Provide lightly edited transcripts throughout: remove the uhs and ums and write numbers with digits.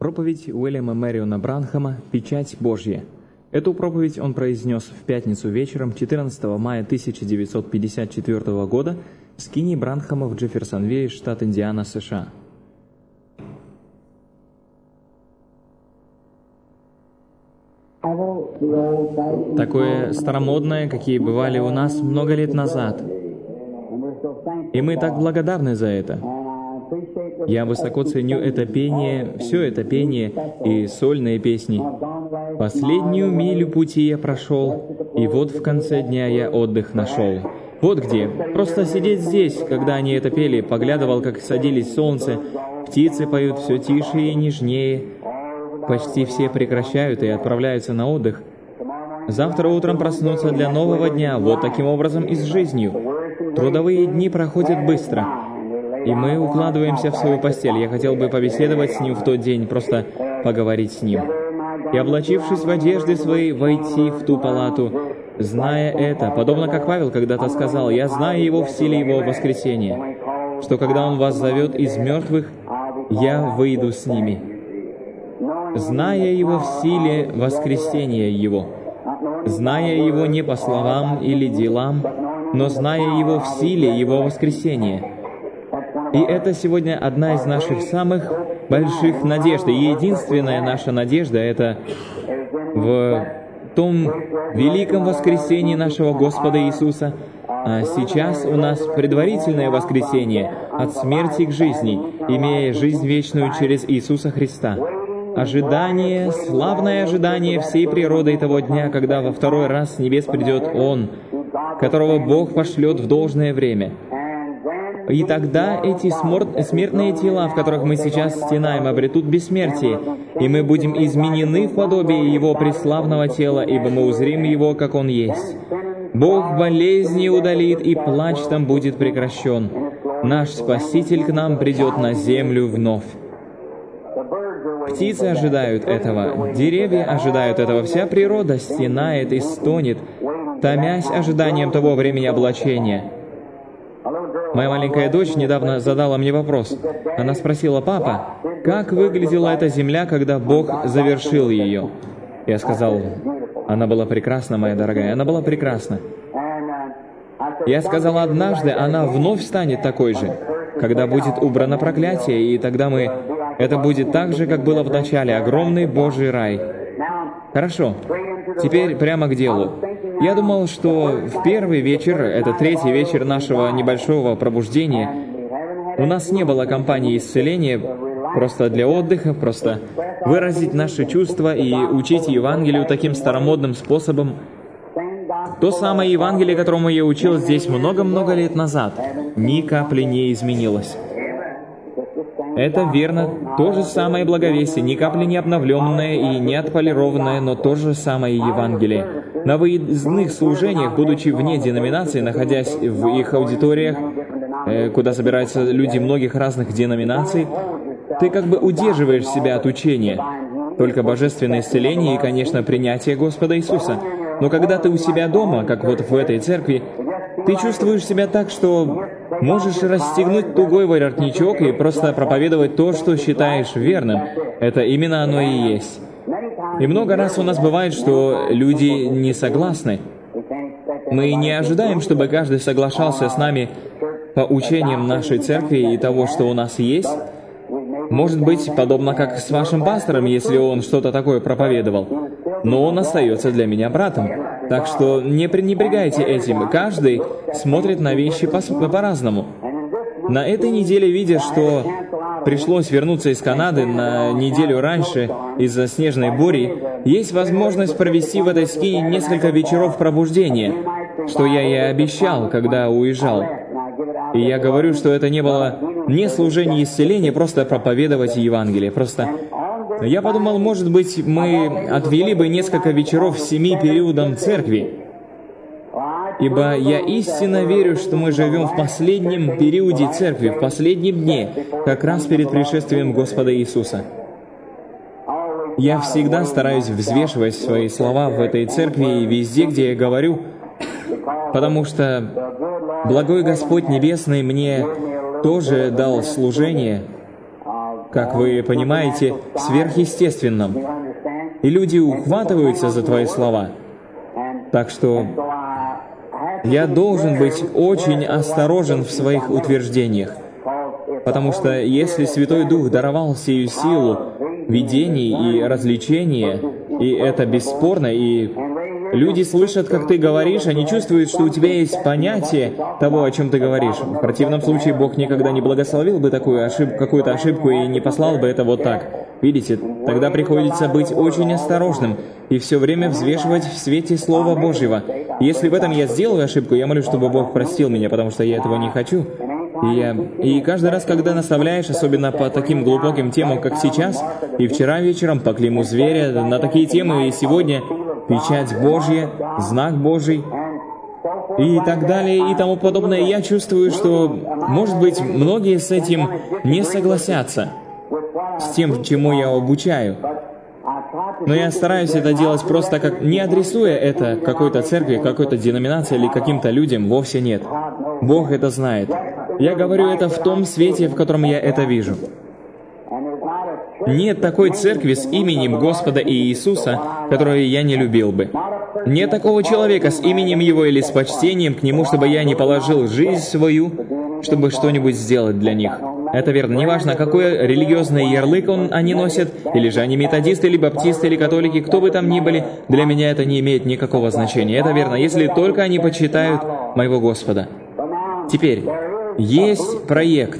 Проповедь Уильяма Мэриона Бранхама «Печать Божья». Эту проповедь он произнес в пятницу вечером 14 мая 1954 года в скинии Бранхама в Джефферсонвилле, штат Индиана, США. Такое старомодное, какие бывали у нас много лет назад. И мы так благодарны за это. Я высоко ценю это пение, все это пение и сольные песни. Последнюю милю пути я прошел, и вот в конце дня я отдых нашел. Вот где. Просто сидеть здесь, когда они это пели, поглядывал, как садились солнце, птицы поют все тише и нежнее. Почти все прекращают и отправляются на отдых. Завтра утром проснуться для нового дня, вот таким образом и с жизнью. Трудовые дни проходят быстро, и мы укладываемся в свою постель. Я хотел бы побеседовать с ним в тот день, просто поговорить с ним. И, облачившись в одежды свои, войти в ту палату, зная это, подобно как Павел когда-то сказал, «Я знаю его в силе его воскресения, что когда он вас зовет из мертвых, я выйду с ними». Зная его в силе воскресения его, зная его не по словам или делам, но зная его в силе его воскресения. И это сегодня одна из наших самых больших надежд. И единственная наша надежда — это в том великом воскресении нашего Господа Иисуса. А сейчас у нас предварительное воскресение от смерти к жизни, имея жизнь вечную через Иисуса Христа. Ожидание, славное ожидание всей природой того дня, когда во второй раз с небес придет Он, которого Бог пошлет в должное время. И тогда эти смертные тела, в которых мы сейчас стенаем, обретут бессмертие, и мы будем изменены в подобие Его преславного тела, ибо мы узрим Его, как Он есть. Бог болезни удалит, и плач там будет прекращен. Наш Спаситель к нам придет на землю вновь. Птицы ожидают этого, деревья ожидают этого, вся природа стенает и стонет, томясь ожиданием того времени облачения. Моя маленькая дочь недавно задала мне вопрос. Она спросила: «Папа, как выглядела эта земля, когда Бог завершил ее?» Я сказал: «Она была прекрасна, моя дорогая, она была прекрасна». Я сказал: «Однажды она вновь станет такой же, когда будет убрано проклятие, и тогда это будет так же, как было в начале, огромный Божий рай». Хорошо, теперь прямо к делу. Я думал, что в первый вечер, это третий вечер нашего небольшого пробуждения, у нас не было кампании исцеления, просто для отдыха, просто выразить наши чувства и учить Евангелию таким старомодным способом. То самое Евангелие, которому я учил здесь много-много лет назад, ни капли не изменилось. Это верно, то же самое благовестие, ни капли не обновленное и не отполированное, но то же самое Евангелие. На выездных служениях, будучи вне деноминации, находясь в их аудиториях, куда собираются люди многих разных деноминаций, ты как бы удерживаешь себя от учения. Только божественное исцеление и, конечно, принятие Господа Иисуса. Но когда ты у себя дома, как вот в этой церкви, ты чувствуешь себя так, что можешь расстегнуть тугой воротничок и просто проповедовать то, что считаешь верным. Это именно оно и есть. И много раз у нас бывает, что люди не согласны. Мы не ожидаем, чтобы каждый соглашался с нами по учениям нашей церкви и того, что у нас есть. Может быть, подобно как с вашим пастором, если он что-то такое проповедовал. Но он остается для меня братом. Так что не пренебрегайте этим. Каждый смотрит на вещи по-разному. На этой неделе, видя, что пришлось вернуться из Канады на неделю раньше из-за снежной бури, есть возможность провести в этой скине несколько вечеров пробуждения, что я и обещал, когда уезжал. И я говорю, что это не было не служение исцеления, просто проповедовать Евангелие. Просто я подумал, может быть, мы отвели бы несколько вечеров 7 периодам церкви. Ибо я истинно верю, что мы живем в последнем периоде церкви, в последнем дне, как раз перед пришествием Господа Иисуса. Я всегда стараюсь взвешивать свои слова в этой церкви и везде, где я говорю, потому что благой Господь Небесный мне тоже дал служение, как вы понимаете, сверхъестественном. И люди ухватываются за твои слова. Так что я должен быть очень осторожен в своих утверждениях. Потому что если Святой Дух даровал сию силу видений и развлечения, и это бесспорно, и люди слышат, как ты говоришь, они чувствуют, что у тебя есть понятие того, о чем ты говоришь. В противном случае Бог никогда не благословил бы какую-то ошибку и не послал бы это вот так. Видите, тогда приходится быть очень осторожным и все время взвешивать в свете Слова Божьего. Если в этом я сделаю ошибку, я молюсь, чтобы Бог простил меня, потому что я этого не хочу. И каждый раз, когда наставляешь, особенно по таким глубоким темам, как сейчас, и вчера вечером по клейму зверя, на такие темы, и сегодня печать Божья, знак Божий, и так далее, и тому подобное, я чувствую, что, может быть, многие с этим не согласятся, с тем, чему я обучаю. Но я стараюсь это делать просто как, не адресуя это какой-то церкви, какой-то деноминации или каким-то людям, вовсе нет. Бог это знает. Я говорю это в том свете, в котором я это вижу. Нет такой церкви с именем Господа Иисуса, которую я не любил бы. Нет такого человека с именем Его или с почтением к Нему, чтобы я не положил жизнь свою, чтобы что-нибудь сделать для них. Это верно. Неважно, какой религиозный ярлык они носят, или же они методисты, или баптисты, или католики, кто бы там ни были, для меня это не имеет никакого значения. Это верно, если только они почитают моего Господа. Теперь, есть проект.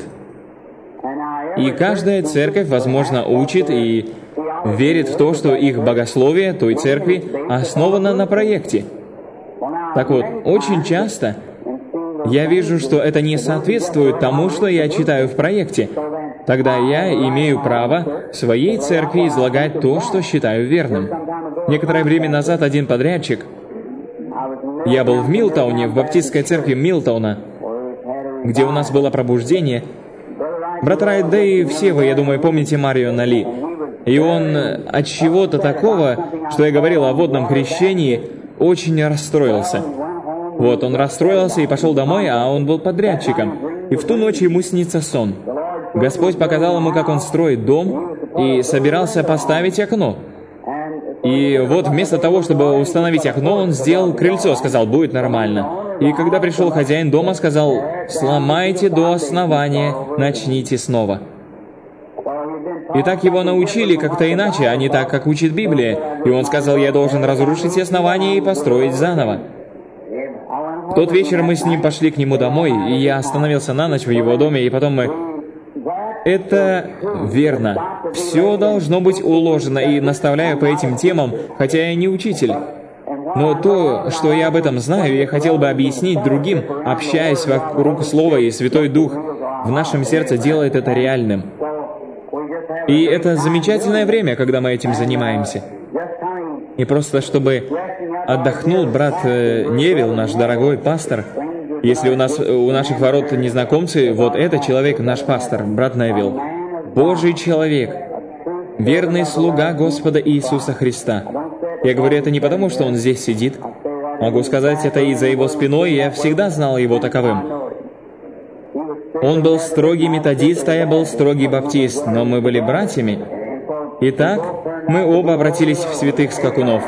И каждая церковь, возможно, учит и верит в то, что их богословие той церкви основано на проекте. Так вот, очень часто я вижу, что это не соответствует тому, что я читаю в проекте. Тогда я имею право в своей церкви излагать то, что считаю верным. Некоторое время назад один подрядчик, я был в Милтауне, в баптистской церкви Милтауна, где у нас было пробуждение. Брат Райт, да и все вы, я думаю, помните Мариона Ли. И он от чего-то такого, что я говорил о водном крещении, очень расстроился. Вот, он расстроился и пошел домой, а он был подрядчиком. И в ту ночь ему снится сон. Господь показал ему, как он строит дом, и собирался поставить окно. И вот вместо того, чтобы установить окно, он сделал крыльцо, сказал, будет нормально. И когда пришел хозяин дома, сказал, сломайте до основания, начните снова. И так его научили как-то иначе, а не так, как учит Библия. И он сказал, я должен разрушить основание и построить заново. В тот вечер мы с ним пошли к нему домой, и я остановился на ночь в его доме, и потом мы... Это верно. Все должно быть уложено, и наставляю по этим темам, хотя я не учитель. Но то, что я об этом знаю, я хотел бы объяснить другим, общаясь вокруг Слова, и Святой Дух в нашем сердце делает это реальным. И это замечательное время, когда мы этим занимаемся. И просто чтобы отдохнул брат Невилл, наш дорогой пастор. Если у наших ворот незнакомцы, вот этот человек наш пастор, брат Невилл. Божий человек, верный слуга Господа Иисуса Христа. Я говорю это не потому, что он здесь сидит. Могу сказать это и за его спиной, и я всегда знал его таковым. Он был строгий методист, а я был строгий баптист, но мы были братьями. Итак, мы оба обратились в святых скакунов.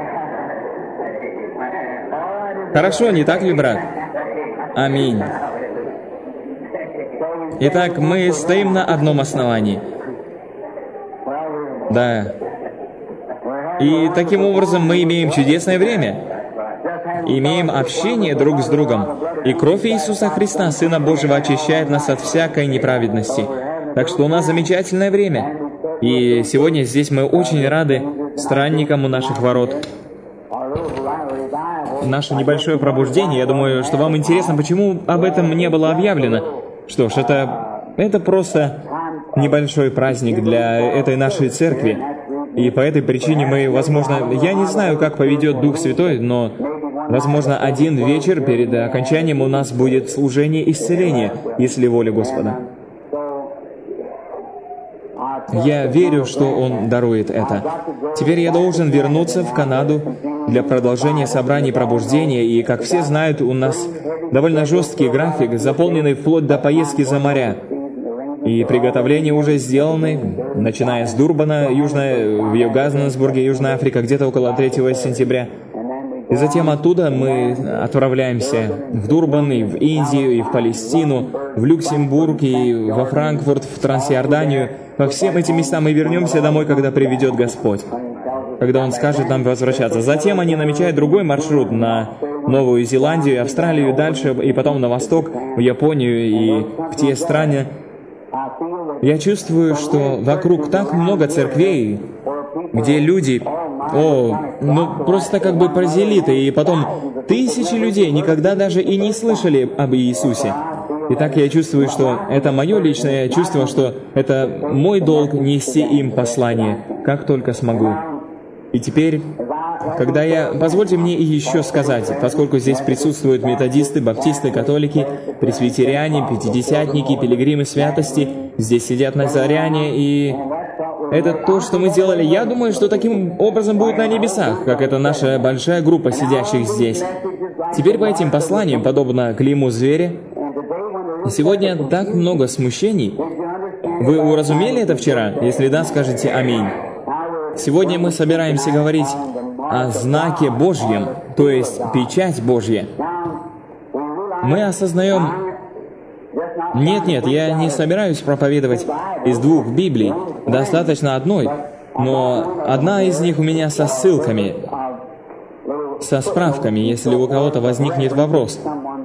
Хорошо, не так ли, брат? Аминь. Итак, мы стоим на одном основании. Да. И таким образом мы имеем чудесное время. Имеем общение друг с другом. И кровь Иисуса Христа, Сына Божьего, очищает нас от всякой неправедности. Так что у нас замечательное время. И сегодня здесь мы очень рады странникам у наших ворот. Наше небольшое пробуждение, я думаю, что вам интересно, почему об этом не было объявлено. Что ж, это просто небольшой праздник для этой нашей церкви. И по этой причине мы, возможно, я не знаю, как поведет Дух Святой, но, возможно, один вечер перед окончанием у нас будет служение исцеления, если воля Господа. Я верю, что Он дарует это. Теперь я должен вернуться в Канаду для продолжения собраний пробуждения, и, как все знают, у нас довольно жесткий график, заполненный вплоть до поездки за моря. И приготовления уже сделаны, начиная с Дурбана, в Йоханнесбурге, Южная Африка, где-то около 3 сентября. И затем оттуда мы отправляемся в Дурбан, и в Индию, и в Палестину, в Люксембург, и во Франкфурт, в Трансиорданию. По всем этим местам мы вернемся домой, когда приведет Господь, когда Он скажет нам возвращаться. Затем они намечают другой маршрут на Новую Зеландию, Австралию, дальше, и потом на восток, в Японию и в те страны. Я чувствую, что вокруг так много церквей, где люди, просто как бы прозелиты, и потом тысячи людей никогда даже и не слышали об Иисусе. Итак, я чувствую, что это мое личное чувство, что это мой долг нести им послание, как только смогу. И теперь, позвольте мне еще сказать, поскольку здесь присутствуют методисты, баптисты, католики, пресвитериане, пятидесятники, пилигримы святости, здесь сидят назаряне, и это то, что мы сделали. Я думаю, что таким образом будет на небесах, как это наша большая группа сидящих здесь. Теперь по этим посланиям, подобно клейму зверя, сегодня так много смущений. Вы уразумели это вчера? Если да, скажите «Аминь». Сегодня мы собираемся говорить о знаке Божьем, то есть печать Божья. Мы осознаем... Нет, я не собираюсь проповедовать из 2 Библий, достаточно одной, но одна из них у меня со ссылками, со справками, если у кого-то возникнет вопрос.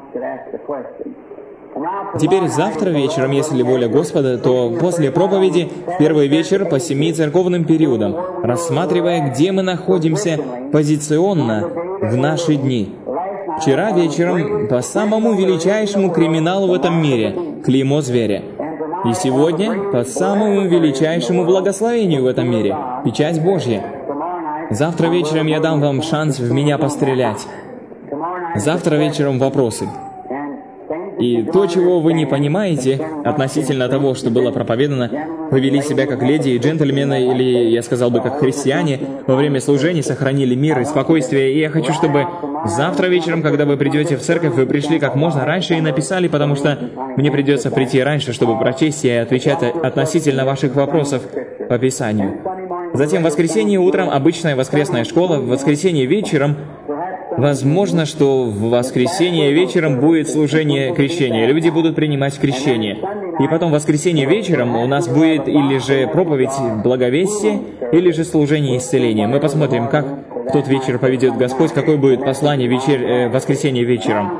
Теперь завтра вечером, если воля Господа, то после проповеди первый вечер по 7 церковным периодам, рассматривая, где мы находимся позиционно в наши дни. Вчера вечером по самому величайшему криминалу в этом мире, клеймо зверя. И сегодня по самому величайшему благословению в этом мире, печать Божья. Завтра вечером я дам вам шанс в меня пострелять. Завтра вечером вопросы. И то, чего вы не понимаете относительно того, что было проповедано, вы вели себя как леди и джентльмены, или, я сказал бы, как христиане, во время служений сохранили мир и спокойствие. И я хочу, чтобы завтра вечером, когда вы придете в церковь, вы пришли как можно раньше и написали, потому что мне придется прийти раньше, чтобы прочесть и отвечать относительно ваших вопросов по Писанию. Затем в воскресенье утром обычная воскресная школа, в воскресенье вечером возможно, что в воскресенье вечером будет служение крещения. Люди будут принимать крещение. И потом в воскресенье вечером у нас будет или же проповедь благовестия, или же служение исцеления. Мы посмотрим, как в тот вечер поведет Господь, какое будет послание в воскресенье вечером.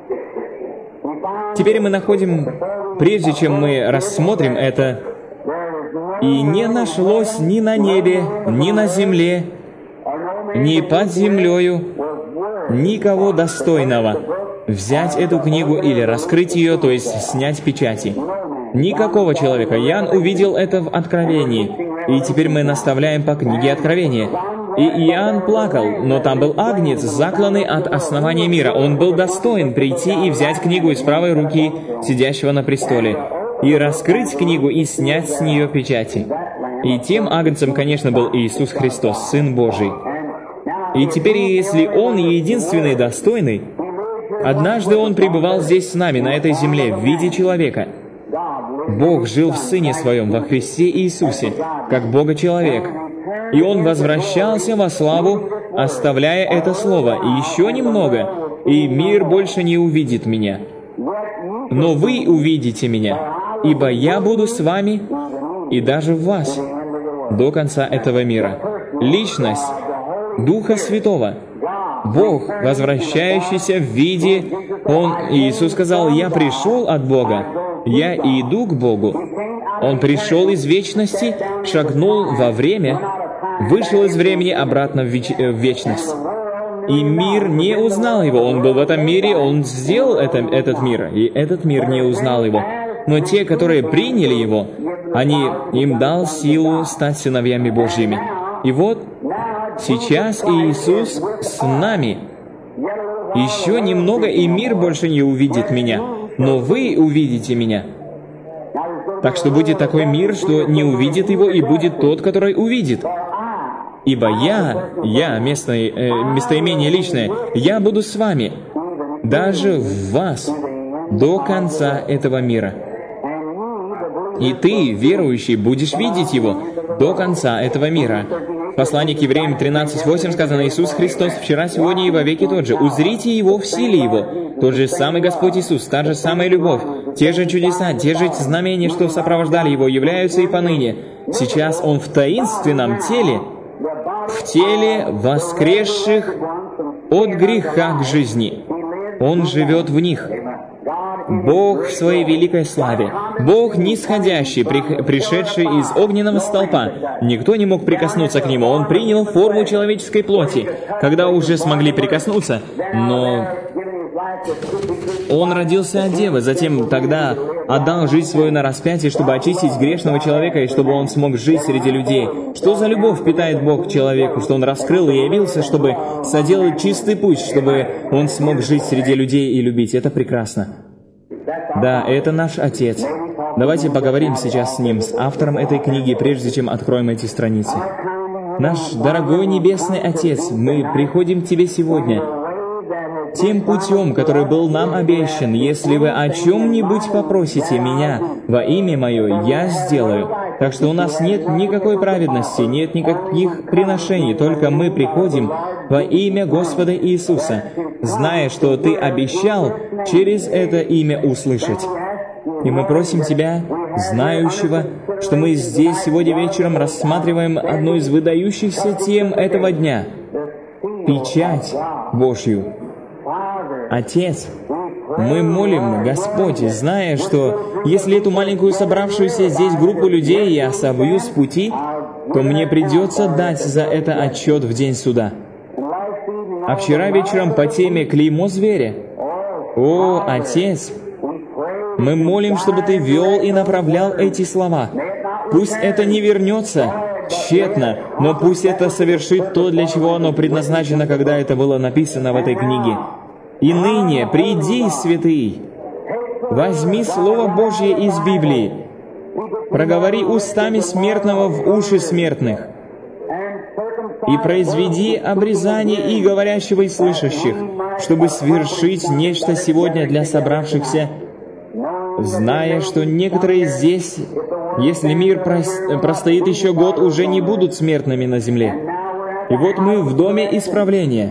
Теперь мы находим, прежде чем мы рассмотрим это, «И не нашлось ни на небе, ни на земле, ни под землею никого достойного взять эту книгу или раскрыть ее, то есть снять печати. Никакого человека. Иоанн увидел это в Откровении. И теперь мы наставляем по книге Откровения. И Иоанн плакал, но там был Агнец, закланный от основания мира. Он был достоин прийти и взять книгу из правой руки сидящего на престоле, и раскрыть книгу, и снять с нее печати. И тем Агнцем, конечно, был Иисус Христос, Сын Божий. И теперь, если Он единственный достойный, однажды Он пребывал здесь с нами, на этой земле, в виде человека. Бог жил в Сыне Своем, во Христе Иисусе, как Бога-человек. И Он возвращался во славу, оставляя это слово. И еще немного, и мир больше не увидит Меня. Но вы увидите Меня, ибо Я буду с вами и даже в вас до конца этого мира. Личность Духа Святого, Бог, возвращающийся в виде... Иисус сказал: «Я пришел от Бога, я иду к Богу». Он пришел из вечности, шагнул во время, вышел из времени обратно в вечность. И мир не узнал Его. Он был в этом мире, Он сделал этот мир, и этот мир не узнал Его. Но те, которые приняли Его, им дал силу стать сыновьями Божьими. И вот сейчас Иисус с нами. Еще немного, и мир больше не увидит Меня, но вы увидите Меня. Так что будет такой мир, что не увидит Его, и будет тот, который увидит. Ибо я, местоимение личное, я буду с вами, даже в вас, до конца этого мира. И ты, верующий, будешь видеть Его до конца этого мира. В послании к Евреям 13:8 сказано: Иисус Христос вчера, сегодня и вовеки тот же. Узрите Его в силе Его. Тот же самый Господь Иисус, та же самая любовь, те же чудеса, те же знамения, что сопровождали Его, являются и поныне. Сейчас Он в таинственном теле, в теле воскресших от греха к жизни. Он живет в них. Бог в Своей великой славе, Бог нисходящий, пришедший из огненного столпа. Никто не мог прикоснуться к Нему. Он принял форму человеческой плоти, когда уже смогли прикоснуться, но Он родился от девы, затем тогда отдал жизнь свою на распятие, чтобы очистить грешного человека и чтобы он смог жить среди людей. Что за любовь питает Бог к человеку, что Он раскрыл и явился, чтобы соделать чистый путь, чтобы он смог жить среди людей и любить. Это прекрасно. Да, это наш Отец. Давайте поговорим сейчас с Ним, с автором этой книги, прежде чем откроем эти страницы. Наш дорогой Небесный Отец, мы приходим к Тебе сегодня тем путем, который был нам обещан. Если вы о чем-нибудь попросите меня во имя Мое, я сделаю. Так что у нас нет никакой праведности, нет никаких приношений, только мы приходим во имя Господа Иисуса, зная, что Ты обещал через это имя услышать. И мы просим Тебя, знающего, что мы здесь сегодня вечером рассматриваем одну из выдающихся тем этого дня — печать Божью. Отец, мы молим, Господь, зная, что если эту маленькую собравшуюся здесь группу людей я собью с пути, то мне придется дать за это отчет в день суда. А вчера вечером по теме «Клеймо зверя». О, Отец, мы молим, чтобы Ты вел и направлял эти слова. Пусть это не вернется тщетно, но пусть это совершит то, для чего оно предназначено, когда это было написано в этой книге. И ныне приди, святый, возьми Слово Божье из Библии, проговори устами смертного в уши смертных, и произведи обрезание и говорящего, и слышащих, чтобы свершить нечто сегодня для собравшихся, зная, что некоторые здесь, если мир простоит еще год, уже не будут смертными на земле. И вот мы в доме исправления,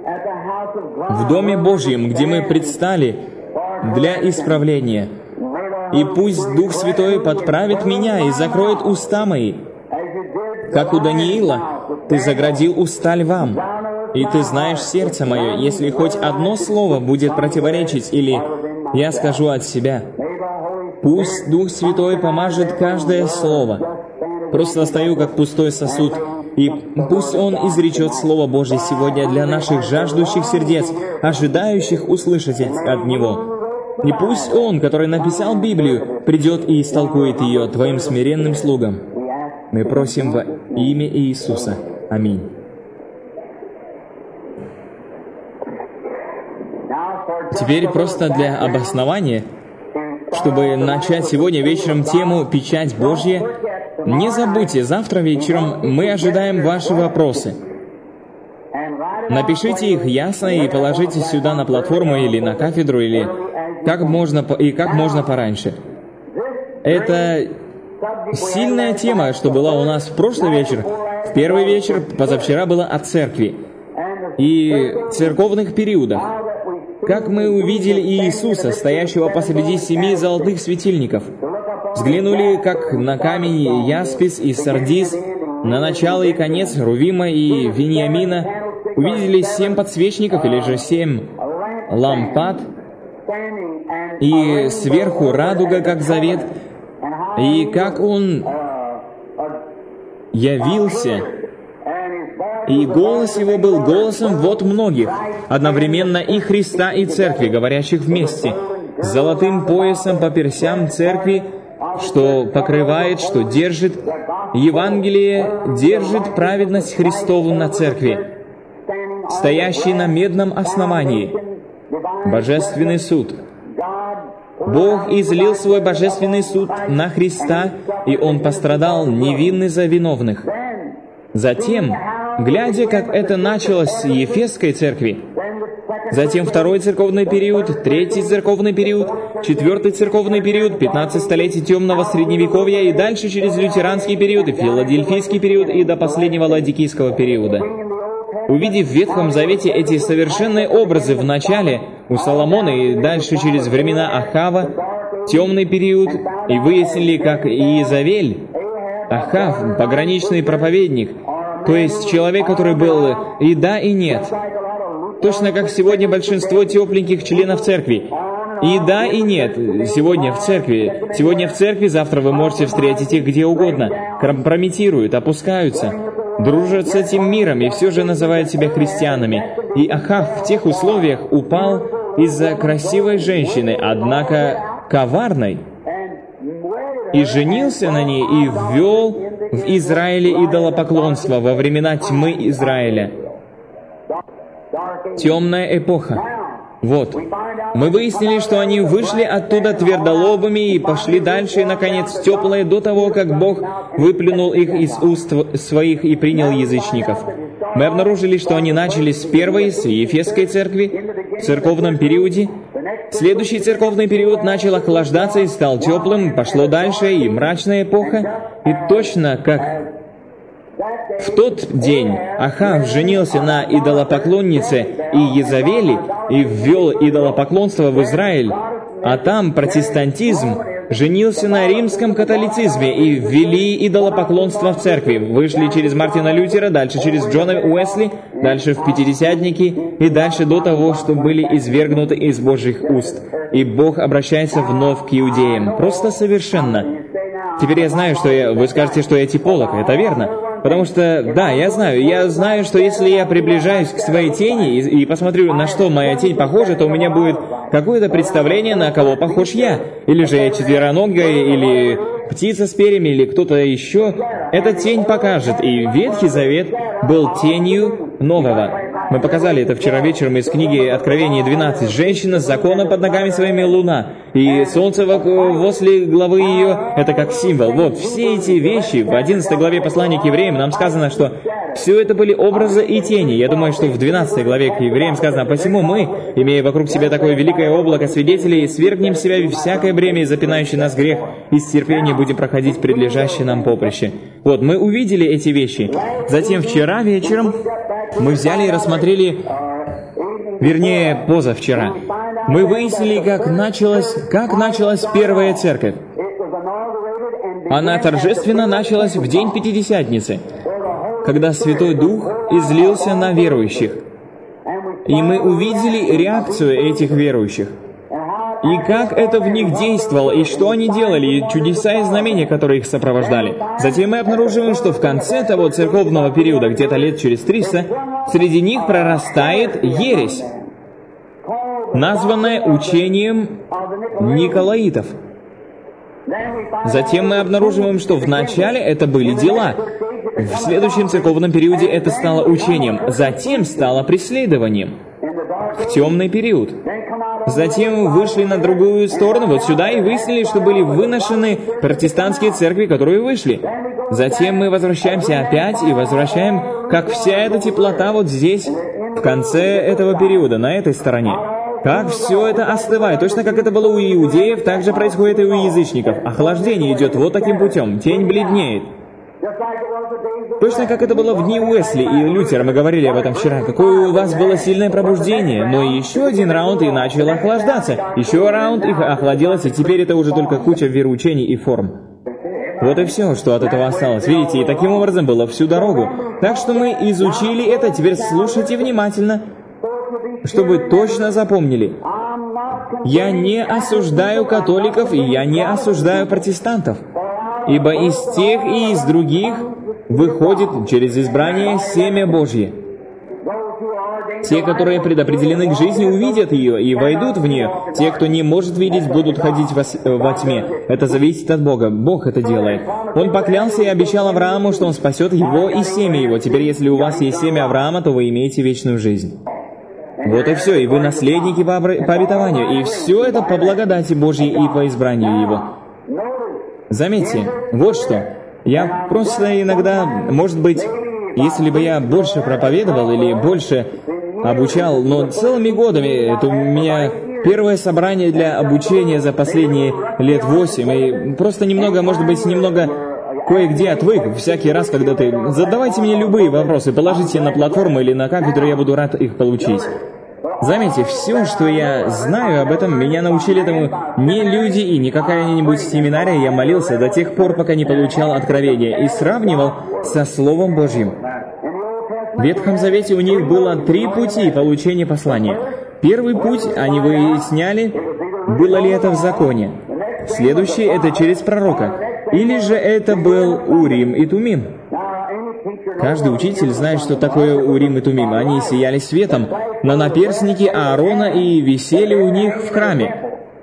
в Доме Божьем, где мы предстали для исправления. И пусть Дух Святой подправит меня и закроет уста мои. Как у Даниила, Ты заградил уста львам, и Ты знаешь сердце мое, если хоть одно слово будет противоречить, или я скажу от себя. Пусть Дух Святой помажет каждое слово. Просто стою, как пустой сосуд, и пусть Он изречет Слово Божье сегодня для наших жаждущих сердец, ожидающих услышать от Него. И пусть Он, который написал Библию, придет и истолкует ее Твоим смиренным слугам. Мы просим во имя Иисуса. Аминь. Теперь просто для обоснования, чтобы начать сегодня вечером тему «Печать Божья», не забудьте, завтра вечером мы ожидаем ваши вопросы. Напишите их ясно и положите сюда на платформу или на кафедру, или как можно пораньше. Это сильная тема, что была у нас в прошлый вечер. В первый вечер, позавчера, было о церкви и церковных периодах. Как мы увидели Иисуса, стоящего посреди 7 золотых светильников. Взглянули, как на камень яспис и сардис, на начало и конец Рувима и Вениамина. Увидели 7 подсвечников, или же 7 лампад, и сверху радуга, как завет, и как Он явился, и голос Его был голосом вот многих, одновременно и Христа, и Церкви, говорящих вместе, с золотым поясом по персям Церкви, что покрывает, что держит, Евангелие держит праведность Христову на Церкви, стоящий на медном основании, Божественный суд. Бог излил свой божественный суд на Христа, и Он пострадал невинный за виновных. Затем, глядя, как это началось с Ефесской церкви, затем второй церковный период, третий церковный период, 4-й церковный период, 15 столетий темного средневековья и дальше через лютеранский период, и филадельфийский период и до последнего ладикийского периода. Увидев в Ветхом Завете эти совершенные образы в начале у Соломона и дальше через времена Ахава, темный период, и выяснили, как Иезавель, Ахав, пограничный проповедник, то есть человек, который был и да, и нет, точно как сегодня большинство тепленьких членов церкви. И да, и нет. Сегодня в церкви, завтра вы можете встретить их где угодно. Компрометируют, опускаются, дружат с этим миром и все же называют себя христианами. И Ахав в тех условиях упал из-за красивой женщины, однако коварной, и женился на ней, и ввел в Израиле идолопоклонство во времена тьмы Израиля. Темная эпоха. Вот. Мы выяснили, что они вышли оттуда твердолобыми и пошли дальше, и, наконец, теплые до того, как Бог выплюнул их из уст своих и принял язычников. Мы обнаружили, что они начали с первой, с Ефесской церкви, в церковном периоде. Следующий церковный период начал охлаждаться и стал теплым, пошло дальше, и мрачная эпоха, и точно как в тот день Ахав женился на идолопоклоннице Иезавели и ввел идолопоклонство в Израиль, а там протестантизм женился на римском католицизме и ввели идолопоклонство в церкви. Вышли через Мартина Лютера, дальше через Джона Уэсли, дальше в Пятидесятники и дальше до того, что были извергнуты из Божьих уст. И Бог обращается вновь к иудеям. Просто совершенно. Теперь я знаю, что вы скажете, что я типолог. Это верно. Потому что, да, я знаю, что если я приближаюсь к своей тени и посмотрю, на что моя тень похожа, то у меня будет какое-то представление, на кого похож я. Или же я четвероногая, или птица с перьями, или кто-то еще. Эта тень покажет, и Ветхий Завет был тенью нового. Мы показали это вчера вечером из книги Откровение 12. Женщина с законом под ногами своими луна, и солнце возле главы ее, это как символ. Вот, все эти вещи, в 11 главе послания к евреям нам сказано, что все это были образы и тени. Я думаю, что в 12 главе к евреям сказано: «Посему мы, имея вокруг себя такое великое облако свидетелей, свергнем с себя всякое бремя и запинающий нас грех, и с терпением будем проходить предлежащее нам поприще». Вот, мы увидели эти вещи. Затем вчера вечером мы взяли и рассмотрели, вернее, позавчера, мы выяснили, как началась первая церковь. Она торжественно началась в день Пятидесятницы, когда Святой Дух излился на верующих. И мы увидели реакцию этих верующих. И как это в них действовало, и что они делали, и чудеса и знамения, которые их сопровождали. Затем мы обнаруживаем, что в конце того церковного периода, где-то лет через 300, среди них прорастает ересь, названная учением Николаитов. Затем мы обнаруживаем, что в начале это были дела. В следующем церковном периоде это стало учением, затем стало преследованием. В темный период. Затем вышли на другую сторону, вот сюда, и выяснили, что были выношены протестантские церкви, которые вышли. Затем мы возвращаемся опять и возвращаем, как вся эта теплота вот здесь, в конце этого периода, на этой стороне. Как все это остывает. Точно как это было у иудеев, так же происходит и у язычников. Охлаждение идет вот таким путем. Тень бледнеет. Точно как это было в дни Уэсли и Лютера, мы говорили об этом вчера. Какое у вас было сильное пробуждение, но еще один раунд и начал охлаждаться. Еще раунд и охладилось, и теперь это уже только куча вероучений и форм. Вот и все, что от этого осталось. Видите, и таким образом было всю дорогу. Так что мы изучили это, теперь слушайте внимательно, чтобы точно запомнили. Я не осуждаю католиков, и я не осуждаю протестантов. Ибо из тех и из других выходит через избрание семя Божье. Те, которые предопределены к жизни, увидят ее и войдут в нее. Те, кто не может видеть, будут ходить во тьме. Это зависит от Бога. Бог это делает. Он поклялся и обещал Аврааму, что он спасет его и семя его. Теперь, если у вас есть семя Авраама, то вы имеете вечную жизнь. Вот и все. И вы наследники по обетованию. И все это по благодати Божьей и по избранию Его. Заметьте, вот что. Я просто иногда, может быть, если бы я больше проповедовал или больше обучал, но целыми годами это у меня первое собрание для обучения за последние лет 8, и просто немного, может быть, немного кое-где отвык всякий раз, когда ты... Задавайте мне любые вопросы, положите на платформу или на кафедру, я буду рад их получить. Заметьте, все, что я знаю об этом, меня научили этому не люди и не какая-нибудь семинария. Я молился до тех пор, пока не получал откровения, и сравнивал со Словом Божьим. В Ветхом Завете у них было 3 пути получения послания. Первый путь, они выясняли, было ли это в законе. Следующий — это через пророка. Или же это был Урим и Тумим. Каждый учитель знает, что такое Урим и Тумим. Они сияли светом на наперстнике Аарона и висели у них в храме.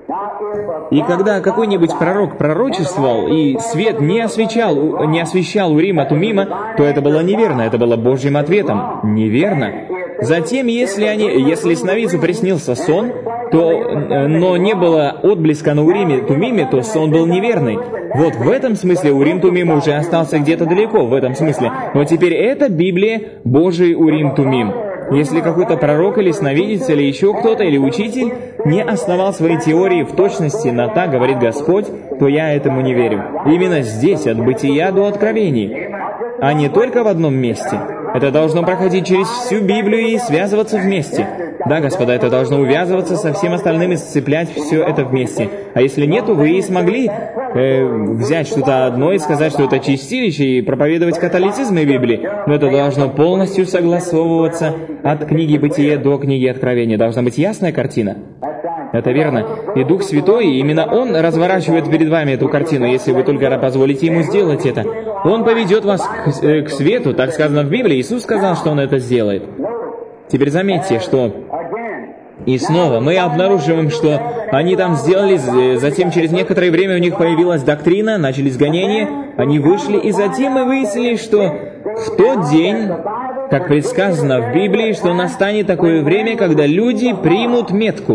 И когда какой-нибудь пророк пророчествовал, и свет не освещал Урима Тумима, то это было неверно, это было Божьим ответом. Неверно. Затем, если сновидцу приснился сон, но не было отблеска на Уриме Тумиме, то сон был неверный. Вот в этом смысле Урим Тумим уже остался где-то далеко, в этом смысле. Но теперь это Библия, Божий Урим Тумим. Если какой-то пророк или сновидец, или еще кто-то, или учитель не основал свои теории в точности на «так говорит Господь», то я этому не верю. Именно здесь, от бытия до откровений, а не только в одном месте. Это должно проходить через всю Библию и связываться вместе. Да, господа, это должно увязываться со всем остальным и сцеплять все это вместе. А если нету, вы и смогли взять что-то одно и сказать, что это чистилище, и проповедовать католицизм и Библии. Но это должно полностью согласовываться от книги Бытия до книги Откровения. Должна быть ясная картина. Это верно. И Дух Святой, именно Он разворачивает перед вами эту картину, если вы только позволите Ему сделать это. Он поведет вас к свету, так сказано в Библии. Иисус сказал, что Он это сделает. Теперь заметьте, что... И снова мы обнаруживаем, что они там сделали, затем через некоторое время у них появилась доктрина, начались гонения, они вышли, и затем мы выяснили, что в тот день, как предсказано в Библии, что настанет такое время, когда люди примут метку,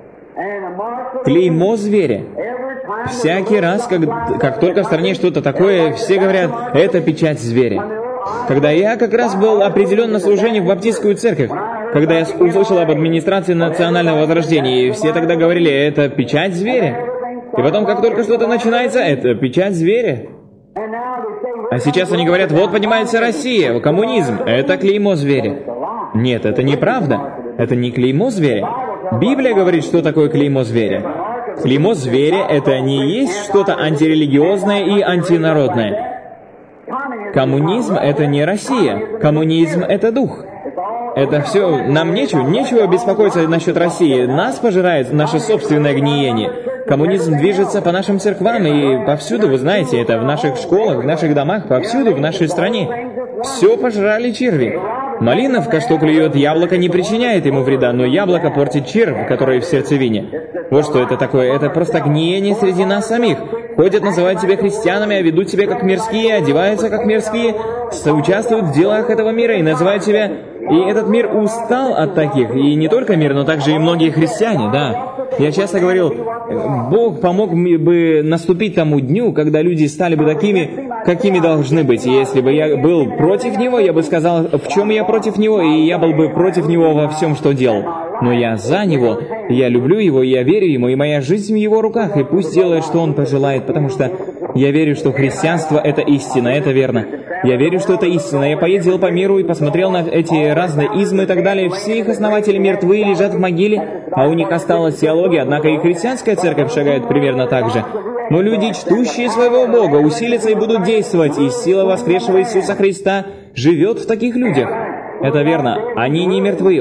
клеймо зверя. Всякий раз, как только в стране что-то такое, все говорят, это печать зверя. Когда я как раз был определен на служении в баптистскую церковь, когда я услышал об администрации национального возрождения, и все тогда говорили, это печать зверя. И потом, как только что-то начинается, это печать зверя. А сейчас они говорят, вот поднимается Россия, коммунизм, это клеймо зверя. Нет, это неправда. Это не клеймо зверя. Библия говорит, что такое клеймо зверя. Клеймо зверя — это не есть что-то антирелигиозное и антинародное. Коммунизм — это не Россия. Коммунизм — это дух. Это все... Нам нечего беспокоиться насчет России. Нас пожирает наше собственное гниение. Коммунизм движется по нашим церквам и повсюду, вы знаете, это в наших школах, в наших домах, повсюду, в нашей стране. Все пожрали черви. Малиновка, что клюет яблоко, не причиняет ему вреда, но яблоко портит червь, который в сердцевине. Вот что это такое. Это просто гниение среди нас самих. Ходят, называют себя христианами, а ведут себя как мирские, одеваются как мирские, соучаствуют в делах этого мира и называют себя... И этот мир устал от таких, и не только мир, но также и многие христиане, да. Я часто говорил, Бог помог бы наступить тому дню, когда люди стали бы такими, какими должны быть. И если бы я был против Него, я бы сказал, в чем я против Него, и я был бы против Него во всем, что делал. Но я за Него, я люблю Его, я верю Ему, и моя жизнь в Его руках, и пусть делает, что Он пожелает, потому что я верю, что христианство — это истина, это верно. Я верю, что это истина. Я поездил по миру и посмотрел на эти разные измы и так далее. Все их основатели мертвы, лежат в могиле, а у них осталась теология, однако и христианская церковь шагает примерно так же. Но люди, чтущие своего Бога, усилятся и будут действовать, и сила воскресшего Иисуса Христа живет в таких людях. Это верно. Они не мертвы,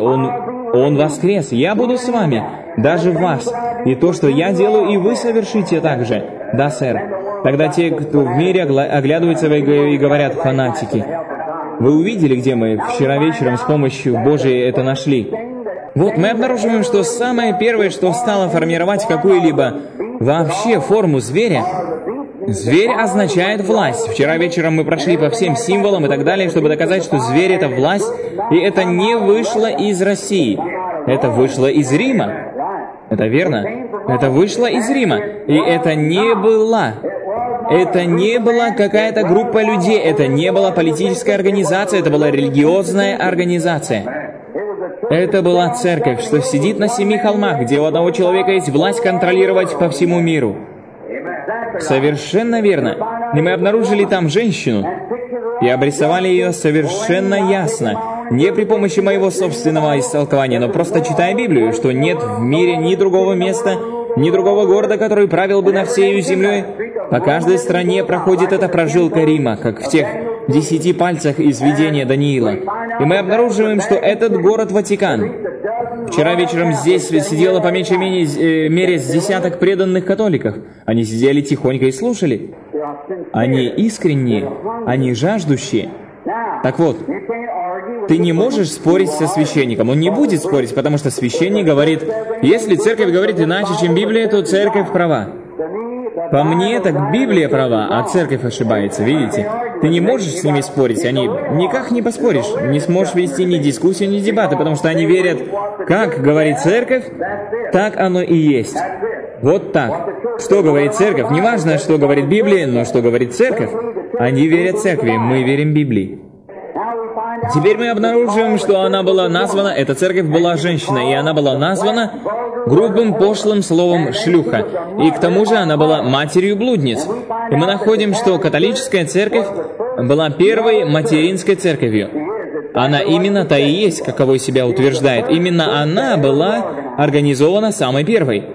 Он воскрес. Я буду с вами, даже в вас. И то, что я делаю, и вы совершите так же. Да, сэр. Тогда те, кто в мире, оглядываются и говорят, фанатики. Вы увидели, где мы вчера вечером с помощью Божией это нашли? Вот мы обнаруживаем, что самое первое, что стало формировать какую-либо вообще форму зверя, зверь означает власть. Вчера вечером мы прошли по всем символам и так далее, чтобы доказать, что зверь — это власть, и это не вышло из России. Это вышло из Рима. Это верно? Это вышло из Рима. И это не была какая-то группа людей, это не была политическая организация, это была религиозная организация. Это была церковь, что сидит на 7 холмах, где у одного человека есть власть контролировать по всему миру. Совершенно верно. И мы обнаружили там женщину и обрисовали ее совершенно ясно. Не при помощи моего собственного истолкования, но просто читая Библию, что нет в мире ни другого места, ни другого города, который правил бы над всею землей. По каждой стране проходит эта прожилка Рима, как в тех 10 пальцах из видения Даниила. И мы обнаруживаем, что этот город Ватикан. Вчера вечером здесь сидело по меньшей мере с десяток преданных католиков. Они сидели тихонько и слушали. Они искренние, они жаждущие. Так вот, ты не можешь спорить со священником. Он не будет спорить, потому что священник говорит, если церковь говорит иначе, чем Библия, то церковь права. По мне, так Библия права, а церковь ошибается, видите? Ты не можешь с ними спорить, они никак не поспоришь, не сможешь вести ни дискуссию, ни дебаты, потому что они верят, как говорит церковь, так оно и есть. Вот так. Что говорит церковь? Неважно, что говорит Библия, но что говорит церковь. Они верят церкви, мы верим Библии. Теперь мы обнаруживаем, что она была названа, эта церковь была женщина, и она была названа грубым, пошлым словом «шлюха». И к тому же она была матерью блудниц. И мы находим, что католическая церковь была первой материнской церковью. Она именно та и есть, каковой себя утверждает. Именно она была организована самой первой.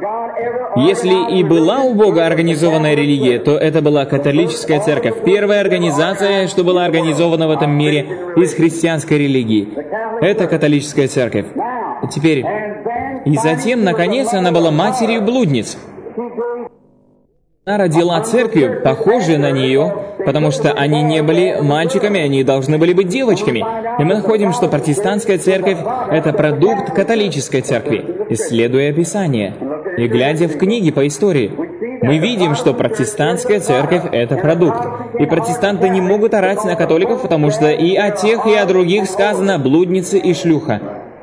Если и была у Бога организованная религия, то это была католическая церковь. Первая организация, что была организована в этом мире из христианской религии. Это католическая церковь. Теперь, и затем, наконец, она была матерью блудниц. Она родила церковь, похожую на нее, потому что они не были мальчиками, они должны были быть девочками. И мы находим, что протестантская церковь – это продукт католической церкви, исследуя Писание. И глядя в книги по истории, мы видим, что протестантская церковь – это продукт. И протестанты не могут орать на католиков, потому что и о тех, и о других сказано «блудницы и шлюха».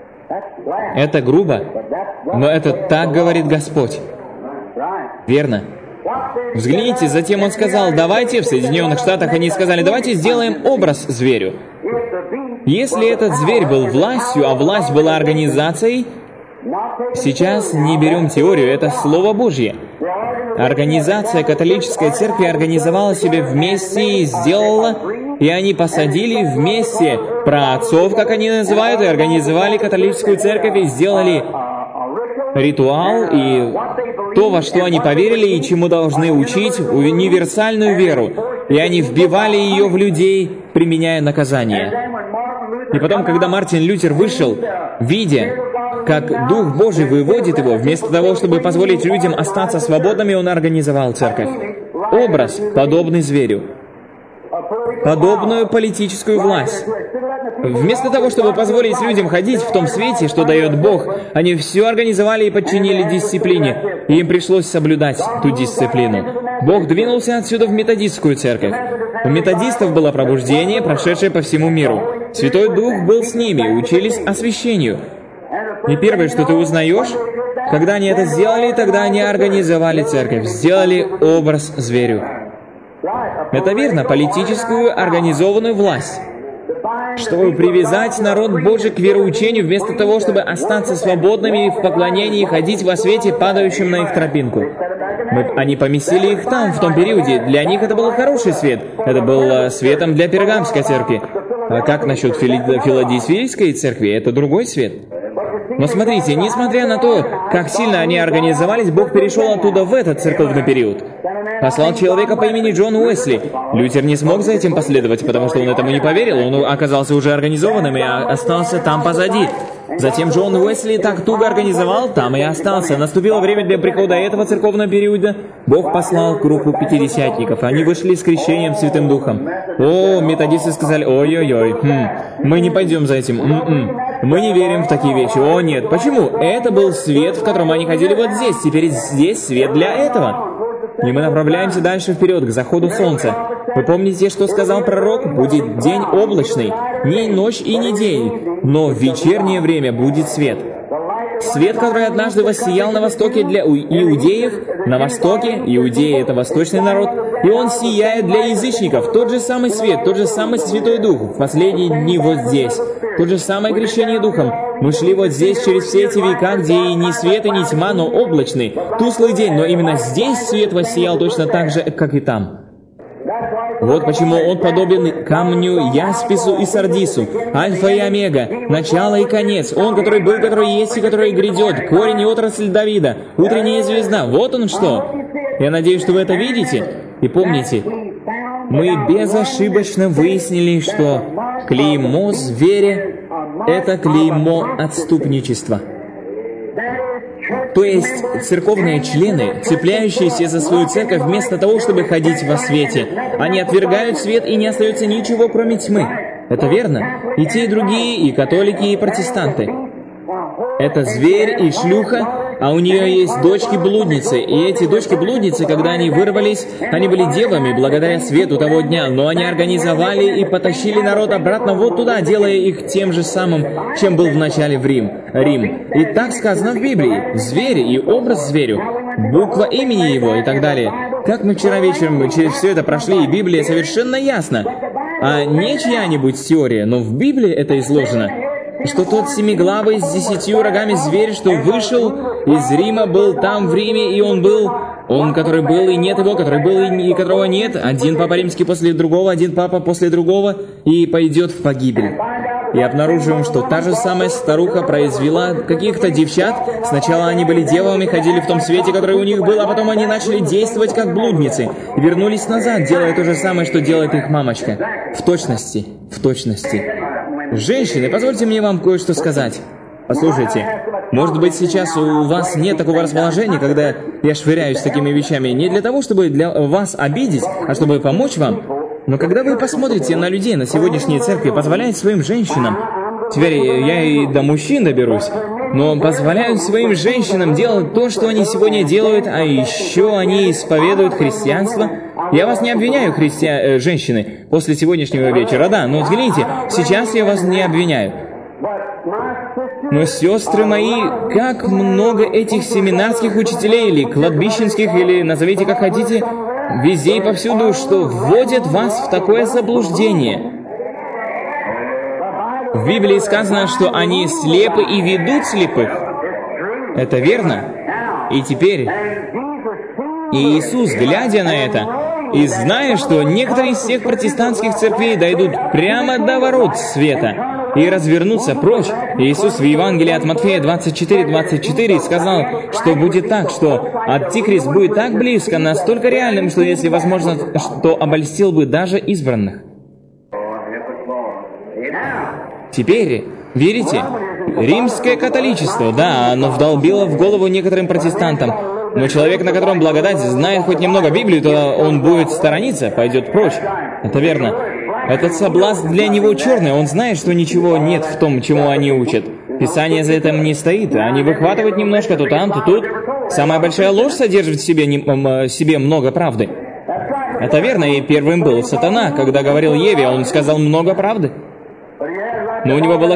Это грубо, но это так говорит Господь. Верно. Взгляните, затем он сказал, давайте, в Соединенных Штатах они сказали, давайте сделаем образ зверю. Если этот зверь был властью, а власть была организацией, сейчас не берем теорию, это Слово Божье. Организация католической церкви организовала себе вместе и сделала, и они посадили вместе праотцов, как они называют, и организовали католическую церковь и сделали ритуал, и то, во что они поверили и чему должны учить, универсальную веру. И они вбивали ее в людей, применяя наказание. И потом, когда Мартин Лютер вышел, видя, как Дух Божий выводит его, вместо того, чтобы позволить людям остаться свободными, он организовал церковь. Образ, подобный зверю. Подобную политическую власть. Вместо того, чтобы позволить людям ходить в том свете, что дает Бог, они все организовали и подчинили дисциплине, и им пришлось соблюдать ту дисциплину. Бог двинулся отсюда в методистскую церковь. У методистов было пробуждение, прошедшее по всему миру. Святой Дух был с ними, учились освящению. И первое, что ты узнаешь, когда они это сделали, тогда они организовали церковь, сделали образ зверю. Это верно, политическую организованную власть. Чтобы привязать народ Божий к вероучению, вместо того, чтобы остаться свободными в поклонении и ходить во свете, падающем на их тропинку. Они поместили их там, в том периоде. Для них это был хороший свет. Это был светом для Пергамской церкви. А как насчет Филадельфийской церкви? Это другой свет. Но смотрите, несмотря на то, как сильно они организовались, Бог перешел оттуда в этот церковный период. Послал человека по имени Джон Уэсли. Лютер не смог за этим последовать, потому что он этому не поверил. Он оказался уже организованным и остался там позади. Затем Джон Уэсли так туго организовал, там и остался. Наступило время для прихода этого церковного периода. Бог послал группу пятидесятников. Они вышли с крещением Святым Духом. О, методисты сказали, ой-ой-ой, мы не пойдем за этим. Мы не верим в такие вещи. О, нет. Почему? Это был свет, в котором они ходили вот здесь. Теперь здесь свет для этого. И мы направляемся дальше вперед, к заходу солнца. Вы помните, что сказал пророк? Будет день облачный, не ночь и не день, но в вечернее время будет свет. Свет, который однажды воссиял на востоке для иудеев, на востоке, иудеи — это восточный народ, и он сияет для язычников. Тот же самый свет, тот же самый Святой Дух в последние дни вот здесь. Тот же самое крещение Духом. Мы шли вот здесь через все эти века, где и ни свет, и ни тьма, но облачный, тусклый день, но именно здесь свет воссиял точно так же, как и там. Вот почему он подобен камню яспису и сардису, альфа и омега, начало и конец, он, который был, который есть и который грядет, корень и отрасль Давида, утренняя звезда, вот он что. Я надеюсь, что вы это видите. И помните, мы безошибочно выяснили, что клеймо зверя – это клеймо отступничества. То есть церковные члены, цепляющиеся за свою церковь, вместо того, чтобы ходить во свете, они отвергают свет, и не остается ничего, кроме тьмы. Это верно. И те, и другие, и католики, и протестанты. Это зверь и шлюха, а у нее есть дочки-блудницы. И эти дочки-блудницы, когда они вырвались, они были девами благодаря свету того дня, но они организовали и потащили народ обратно вот туда, делая их тем же самым, чем был вначале в Рим. И так сказано в Библии. Зверь и образ зверю, буква имени его и так далее. Как мы вчера вечером через все это прошли, и Библия совершенно ясна. А не чья-нибудь теория, но в Библии это изложено. Что тот семиглавый с 10 рогами зверь, что вышел из Рима, был там в Риме, и он, который был, и нет его, который был, и которого нет, один папа римский после другого, один папа после другого, и пойдет в погибель. И обнаруживаем, что та же самая старуха произвела каких-то девчат. Сначала они были девами, ходили в том свете, который у них был, а потом они начали действовать как блудницы. И вернулись назад, делая то же самое, что делает их мамочка. В точности. Женщины, позвольте мне вам кое-что сказать. Послушайте, может быть, сейчас у вас нет такого расположения, когда я швыряюсь такими вещами, не для того, чтобы для вас обидеть, а чтобы помочь вам. Но когда вы посмотрите на людей, на сегодняшние церкви, позволяют своим женщинам, теперь я и до мужчин доберусь, но позволяют своим женщинам делать то, что они сегодня делают, а еще они исповедуют христианство. Я вас не обвиняю, женщины, после сегодняшнего вечера, да, но взгляните, сейчас я вас не обвиняю. Но, сестры мои, как много этих семинарских учителей, или кладбищенских, или назовите как хотите, везде и повсюду, что вводят вас в такое заблуждение. В Библии сказано, что они слепы и ведут слепых. Это верно. И теперь Иисус, глядя на это, и зная, что некоторые из всех протестантских церквей дойдут прямо до ворот света и развернутся прочь, Иисус в Евангелии от Матфея 24:24 сказал, что будет так, что Антихрист будет так близко, настолько реальным, что, если возможно, что обольстил бы даже избранных. Теперь, верите, римское католичество, да, оно вдолбило в голову некоторым протестантам, но человек, на котором благодать, знает хоть немного Библию, то он будет сторониться, пойдет прочь. Это верно. Этот соблазн для него черный, он знает, что ничего нет в том, чему они учат. Писание за этим не стоит, они выхватывают немножко то там, то тут. Самая большая ложь содержит в себе много правды. Это верно, и первым был сатана. Когда говорил Еве, он сказал много правды. Но у него было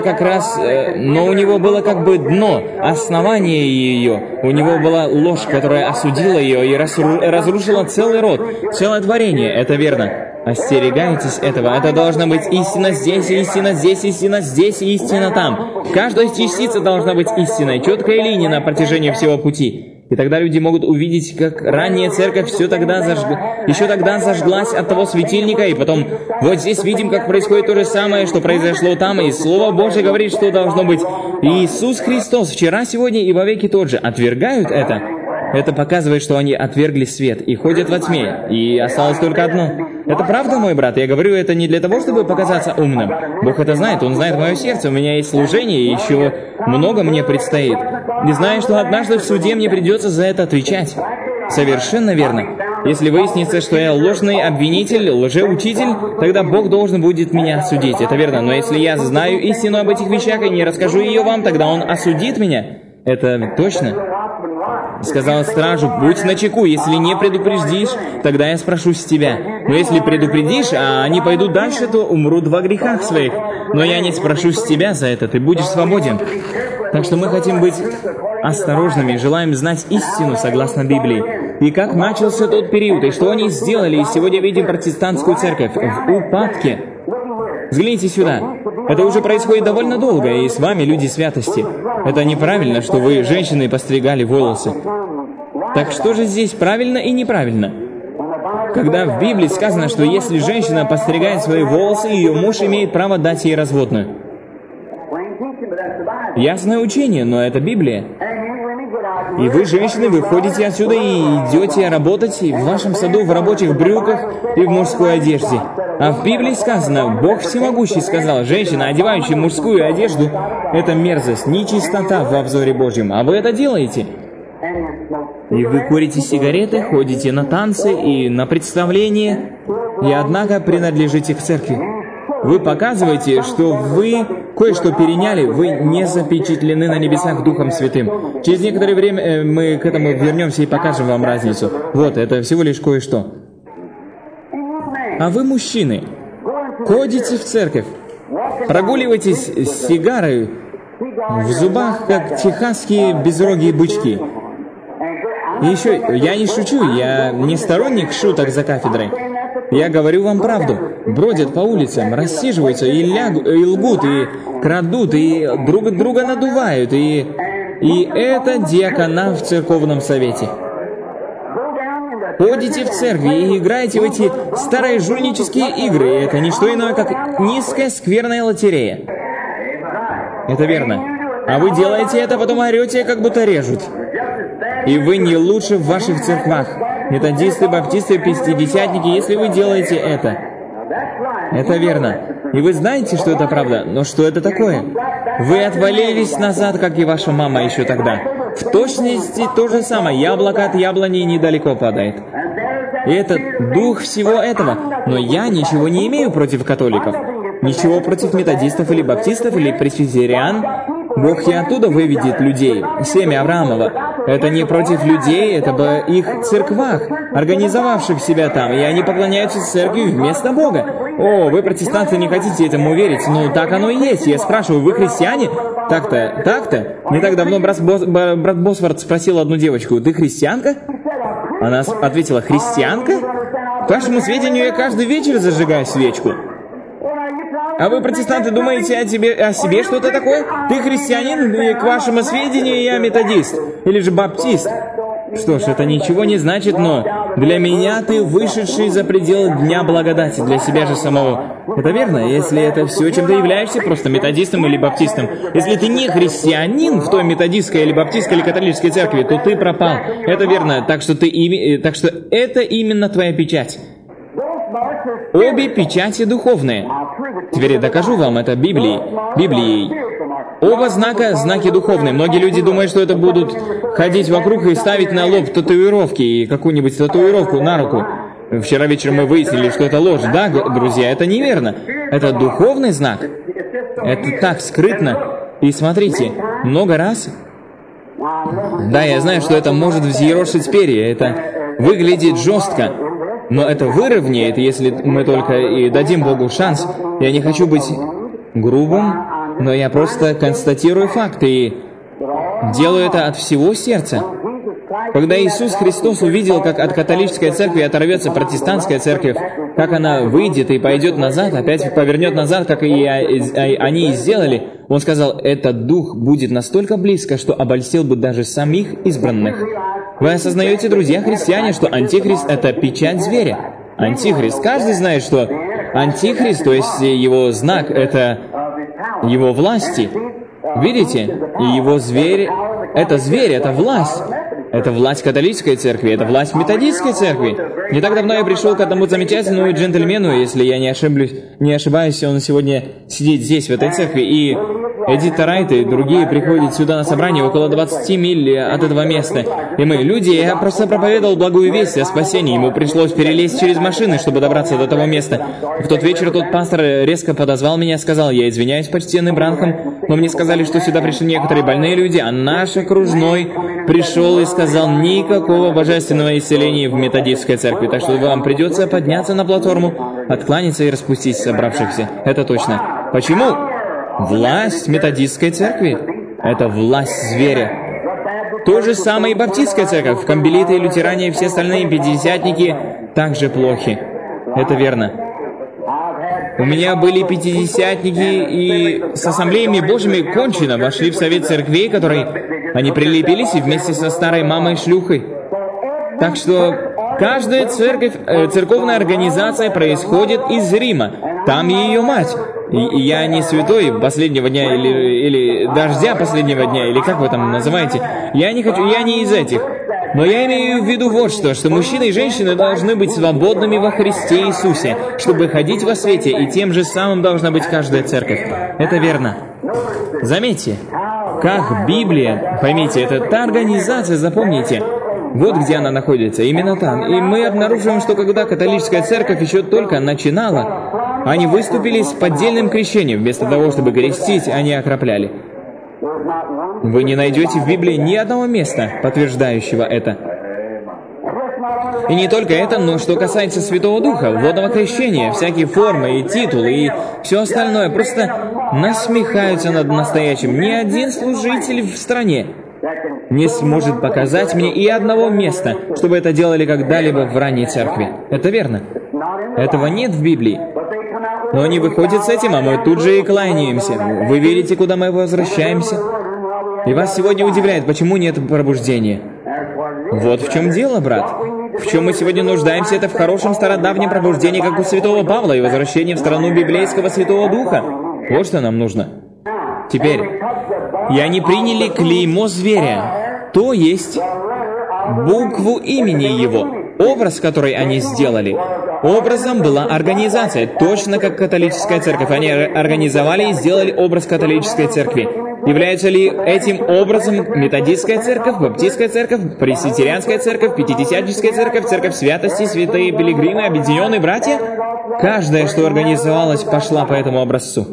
как бы дно, основание ее. У него была ложь, которая осудила ее и разрушила целый род, целое творение. Это верно. Остерегайтесь этого. Это должна быть истина здесь, истина здесь, истина здесь и истина там. Каждая частица должна быть истиной, четкая линия на протяжении всего пути. И тогда люди могут увидеть, как ранняя церковь еще тогда зажглась от того светильника, и потом вот здесь видим, как происходит то же самое, что произошло там, и Слово Божье говорит, что должно быть. Иисус Христос вчера, сегодня и вовеки тот же. Отвергают это. Это показывает, что они отвергли свет и ходят во тьме, и осталось только одно. Это правда, мой брат? Я говорю это не для того, чтобы показаться умным. Бог это знает, Он знает мое сердце, у меня есть служение, и еще много мне предстоит. Не знаю, что однажды в суде мне придется за это отвечать. Совершенно верно. Если выяснится, что я ложный обвинитель, лжеучитель, тогда Бог должен будет меня осудить. Это верно. Но если я знаю истину об этих вещах и не расскажу ее вам, тогда Он осудит меня. Это точно. Сказал стражу: будь начеку, если не предупредишь, тогда я спрошу с тебя. Но если предупредишь, а они пойдут дальше, то умрут во грехах своих. Но я не спрошу с тебя за это, ты будешь свободен. Так что мы хотим быть осторожными, желаем знать истину согласно Библии. И как начался тот период, и что они сделали, и сегодня видим протестантскую церковь в упадке. Взгляните сюда. Это уже происходит довольно долго, и с вами люди святости. Это неправильно, что вы, женщины, постригали волосы. Так что же здесь правильно и неправильно? Когда в Библии сказано, что если женщина постригает свои волосы, ее муж имеет право дать ей разводную. Ясное учение, но это Библия. И вы, женщины, выходите отсюда и идете работать в вашем саду в рабочих брюках и в мужской одежде. А в Библии сказано, Бог Всемогущий сказал, женщина, одевающая мужскую одежду, это мерзость, нечистота в обзоре Божьем. А вы это делаете. И вы курите сигареты, ходите на танцы и на представления, и однако принадлежите к церкви. Вы показываете, что вы кое-что переняли, вы не запечатлены на небесах Духом Святым. Через некоторое время мы к этому вернемся и покажем вам разницу. Вот, это всего лишь кое-что. А вы, мужчины, ходите в церковь, прогуливаетесь с сигарой в зубах, как техасские безрогие бычки. И еще, я не шучу, я не сторонник шуток за кафедрой. Я говорю вам правду. Бродят по улицам, рассиживаются и лгут, и крадут, и друг друга надувают, и это диакона в церковном совете. Ходите в церкви и играете в эти старые жульнические игры, и это не что иное, как низкая скверная лотерея. Это верно. А вы делаете это, потом орете, как будто режут. И вы не лучше в ваших церквах. Методисты, баптисты, пятидесятники, если вы делаете это. Это верно. И вы знаете, что это правда, но что это такое? Вы отвалились назад, как и ваша мама еще тогда. В точности то же самое. Яблоко от яблони недалеко падает. И это дух всего этого. Но я ничего не имею против католиков. Ничего против методистов или баптистов или пресвитериан. Бог и оттуда выведет людей, семя Авраамова. Это не против людей, это в их церквах, организовавших себя там, и они поклоняются церкви вместо Бога. О, вы, протестанты, не хотите этому верить, но так оно и есть. Я спрашиваю, вы христиане? Так-то. Не так давно брат Босворд спросил одну девочку, ты христианка? Она ответила, христианка? К вашему сведению, я каждый вечер зажигаю свечку. А вы, протестанты, думаете о себе что-то такое? Ты христианин, и, к вашему сведению, я методист. Или же баптист. Что ж, это ничего не значит, но для меня ты вышедший за пределы Дня Благодати, для себя же самого. Это верно, если это все, чем ты являешься, просто методистом или баптистом. Если ты не христианин в той методистской или баптистской или католической церкви, то ты пропал. Это верно, так что это именно твоя печать. Обе печати духовные. Теперь я докажу вам это Библией. Оба знаки духовные. Многие люди думают, что это будут ходить вокруг и ставить на лоб татуировки и какую-нибудь татуировку на руку. Вчера вечером мы выяснили, что это ложь. Да, друзья, это неверно. Это духовный знак. Это так скрытно. И смотрите, много раз... Да, я знаю, что это может взъерошить перья. Это выглядит жестко. Но это выровняет, если мы только и дадим Богу шанс. Я не хочу быть грубым, но я просто констатирую факты и делаю это от всего сердца. Когда Иисус Христос увидел, как от католической церкви оторвется протестантская церковь, как она выйдет и пойдет назад, опять повернет назад, как и они и сделали, Он сказал, этот дух будет настолько близко, что обольстил бы даже самих избранных. Вы осознаете, друзья христиане, что Антихрист — это печать зверя? Антихрист. Каждый знает, что Антихрист, то есть его знак, это его власти. Видите? И его зверь, это власть. Это власть католической церкви, это власть методистской церкви. Не так давно я пришел к одному замечательному джентльмену, если я не ошибаюсь, он сегодня сидит здесь, в этой церкви, и Эдит Райт и другие приходят сюда на собрание около 20 миль от этого места. И мы, люди, я просто проповедовал благую весть о спасении. Ему пришлось перелезть через машины, чтобы добраться до того места. В тот вечер тот пастор резко подозвал меня и сказал, я извиняюсь, почтенный Бранхам, но мне сказали, что сюда пришли некоторые больные люди, а наш окружной пришел и сказал, никакого божественного исцеления в методистской церкви, так что вам придется подняться на платформу, откланяться и распустить собравшихся. Это точно. Почему? Власть методистской церкви — это власть зверя. То же самое и баптистская церковь. Камбелиты, лютеране и все остальные пятидесятники также плохи. Это верно. У меня были пятидесятники, и с ассамблеями Божьими кончено вошли в совет церквей, которые они прилепились и вместе со старой мамой-шлюхой. Так что каждая церковная организация происходит из Рима. Там ее мать. И я не святой последнего дня или дождя последнего дня, или как вы там называете. Я не из этих. Но я имею в виду вот что мужчины и женщины должны быть свободными во Христе Иисусе, чтобы ходить во свете, и тем же самым должна быть каждая церковь. Это верно. Заметьте, как Библия, поймите, это та организация, запомните, вот где она находится, именно там. И мы обнаруживаем, что когда католическая церковь еще только начинала, они выступили с поддельным крещением. Вместо того, чтобы крестить, они окропляли. Вы не найдете в Библии ни одного места, подтверждающего это. И не только это, но что касается Святого Духа, водного крещения, всякие формы и титулы и все остальное, просто насмехаются над настоящим. Ни один служитель в стране не сможет показать мне и одного места, чтобы это делали когда-либо в ранней церкви. Это верно. Этого нет в Библии. Но они выходят с этим, а мы тут же и кланяемся. Вы верите, куда мы возвращаемся? И вас сегодня удивляет, почему нет пробуждения. Вот в чем дело, брат. В чем мы сегодня нуждаемся, это в хорошем стародавнем пробуждении, как у святого Павла, и возвращении в страну библейского Святого Духа. Вот что нам нужно. Теперь, и они приняли клеймо зверя, то есть букву имени его, образ, который они сделали. Образом была организация, точно как католическая церковь. Они организовали и сделали образ католической церкви. Является ли этим образом методистская церковь, баптистская церковь, пресвитерианская церковь, пятидесятническая церковь, церковь святости, святые пилигримы, объединенные братья? Каждая, что организовалась, пошла по этому образцу.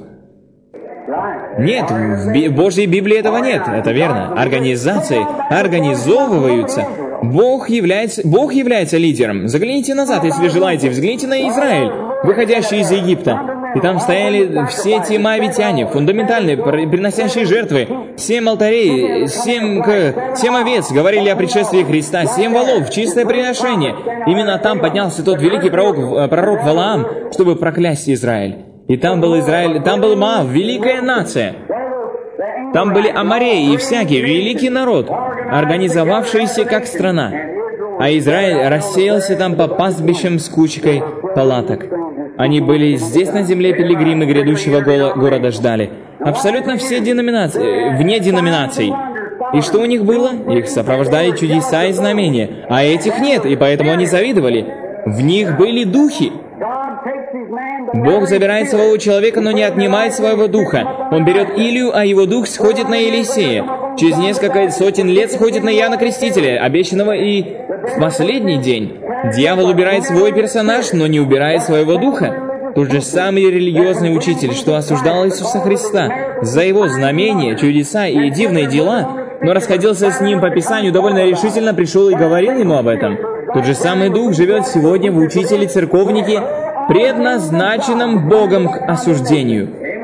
Нет, в Божьей Библии этого нет, это верно. Организации организовываются. Бог является лидером. Загляните назад, если желаете, взгляните на Израиль, выходящий из Египта. И там стояли все эти моавитяне, фундаментальные, приносящие жертвы. 7 алтарей, 7 овец говорили о пришествии Христа, 7 волов, чистое приношение. Именно там поднялся тот великий пророк Валаам, чтобы проклясть Израиль. И там был Израиль, там был Моав, великая нация. Там были амореи и всякий, великий народ, организовавшийся как страна. А Израиль рассеялся там по пастбищам с кучкой палаток. Они были здесь на земле, пилигримы грядущего города ждали. Абсолютно все деноминации, вне деноминаций. И что у них было? Их сопровождали чудеса и знамения. А этих нет, и поэтому они завидовали. В них были духи. Бог забирает своего человека, но не отнимает своего духа. Он берет Илию, а его дух сходит на Елисея. Через несколько сотен лет сходит на Иоанна Крестителя, обещанного, и в последний день дьявол убирает свой персонаж, но не убирает своего духа. Тот же самый религиозный учитель, что осуждал Иисуса Христа за его знамения, чудеса и дивные дела, но расходился с ним по Писанию, довольно решительно пришел и говорил ему об этом. Тот же самый дух живет сегодня в учителе-церковнике, предназначенном Богом к осуждению.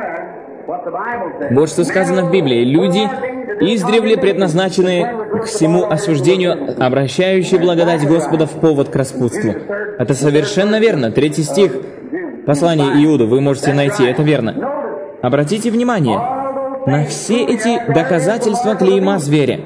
Вот что сказано в Библии. Люди издревле предназначены к всему осуждению, обращающие благодать Господа в повод к распутству. Это совершенно верно. 3 стих послания Иуды вы можете найти. Это верно. Обратите внимание на все эти доказательства клейма зверя.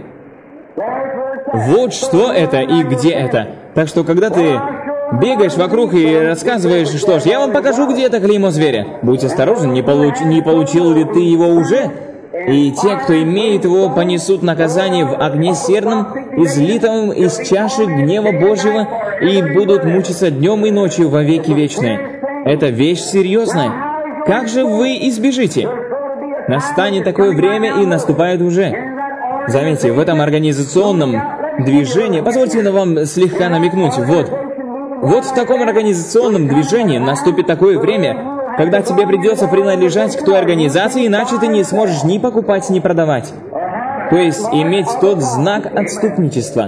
Вот что это и где это. Так что, когда ты бегаешь вокруг и рассказываешь, что ж, я вам покажу, где это клеймо зверя. Будь осторожен, не получил ли ты его уже? И те, кто имеет его, понесут наказание в огне серном, излитом из чаши гнева Божьего, и будут мучиться днем и ночью во веки вечные. Это вещь серьезная. Как же вы избежите? Настанет такое время, и наступает уже. Заметьте, в этом организационном движении, позвольте вам слегка намекнуть, вот в таком организационном движении наступит такое время, когда тебе придется принадлежать к той организации, иначе ты не сможешь ни покупать, ни продавать. То есть иметь тот знак отступничества,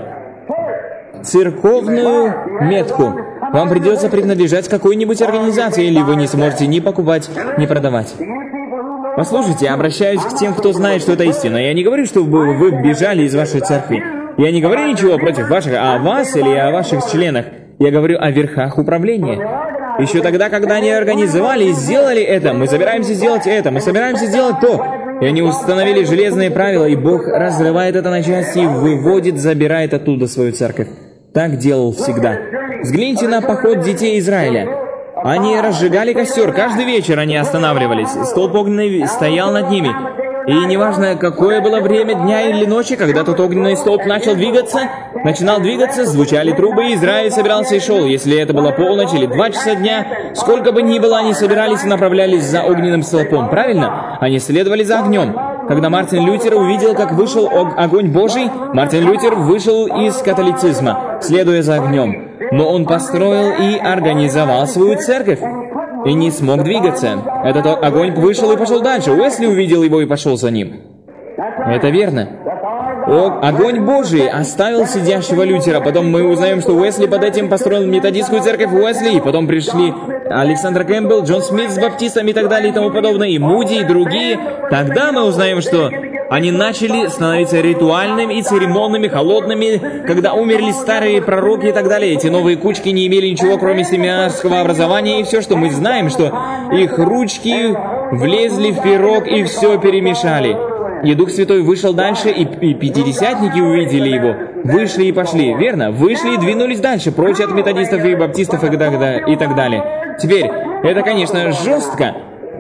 церковную метку. Вам придется принадлежать какой-нибудь организации, или вы не сможете ни покупать, ни продавать. Послушайте, обращаюсь к тем, кто знает, что это истина. Я не говорю, что вы бежали из вашей церкви. Я не говорю ничего против ваших, о вас или о ваших членах. Я говорю о верхах управления. Еще тогда, когда они организовали и сделали это, мы собираемся сделать это, мы собираемся сделать то. И они установили железные правила, и Бог разрывает это на части и выводит, забирает оттуда свою церковь. Так делал всегда. Взгляните на поход детей Израиля. Они разжигали костер, каждый вечер они останавливались. Столб огненный стоял над ними. И неважно, какое было время дня или ночи, когда тот огненный столб начал начинал двигаться, звучали трубы, и Израиль собирался и шел. Если это было полночь или 2 часа дня, сколько бы ни было, они собирались и направлялись за огненным столпом. Правильно? Они следовали за огнем. Когда Мартин Лютер увидел, как вышел огонь Божий, Мартин Лютер вышел из католицизма, следуя за огнем. Но он построил и организовал свою церковь. И не смог двигаться. Этот огонь вышел и пошел дальше. Уэсли увидел его и пошел за ним. Это верно. Огонь Божий оставил сидящего Лютера. Потом мы узнаем, что Уэсли под этим построил методистскую церковь Уэсли. И потом пришли Александр Кэмпбелл, Джон Смит с баптистами и так далее и тому подобное, и Муди, и другие. Тогда мы узнаем, что они начали становиться ритуальными и церемонными, холодными, когда умерли старые пророки и так далее. Эти новые кучки не имели ничего, кроме семинарского образования, и все, что мы знаем, что их ручки влезли в пирог и все перемешали. И Дух Святой вышел дальше, и пятидесятники увидели его, вышли и пошли, верно? Вышли и двинулись дальше, прочь от методистов и баптистов и так далее. Теперь, это, конечно, жестко,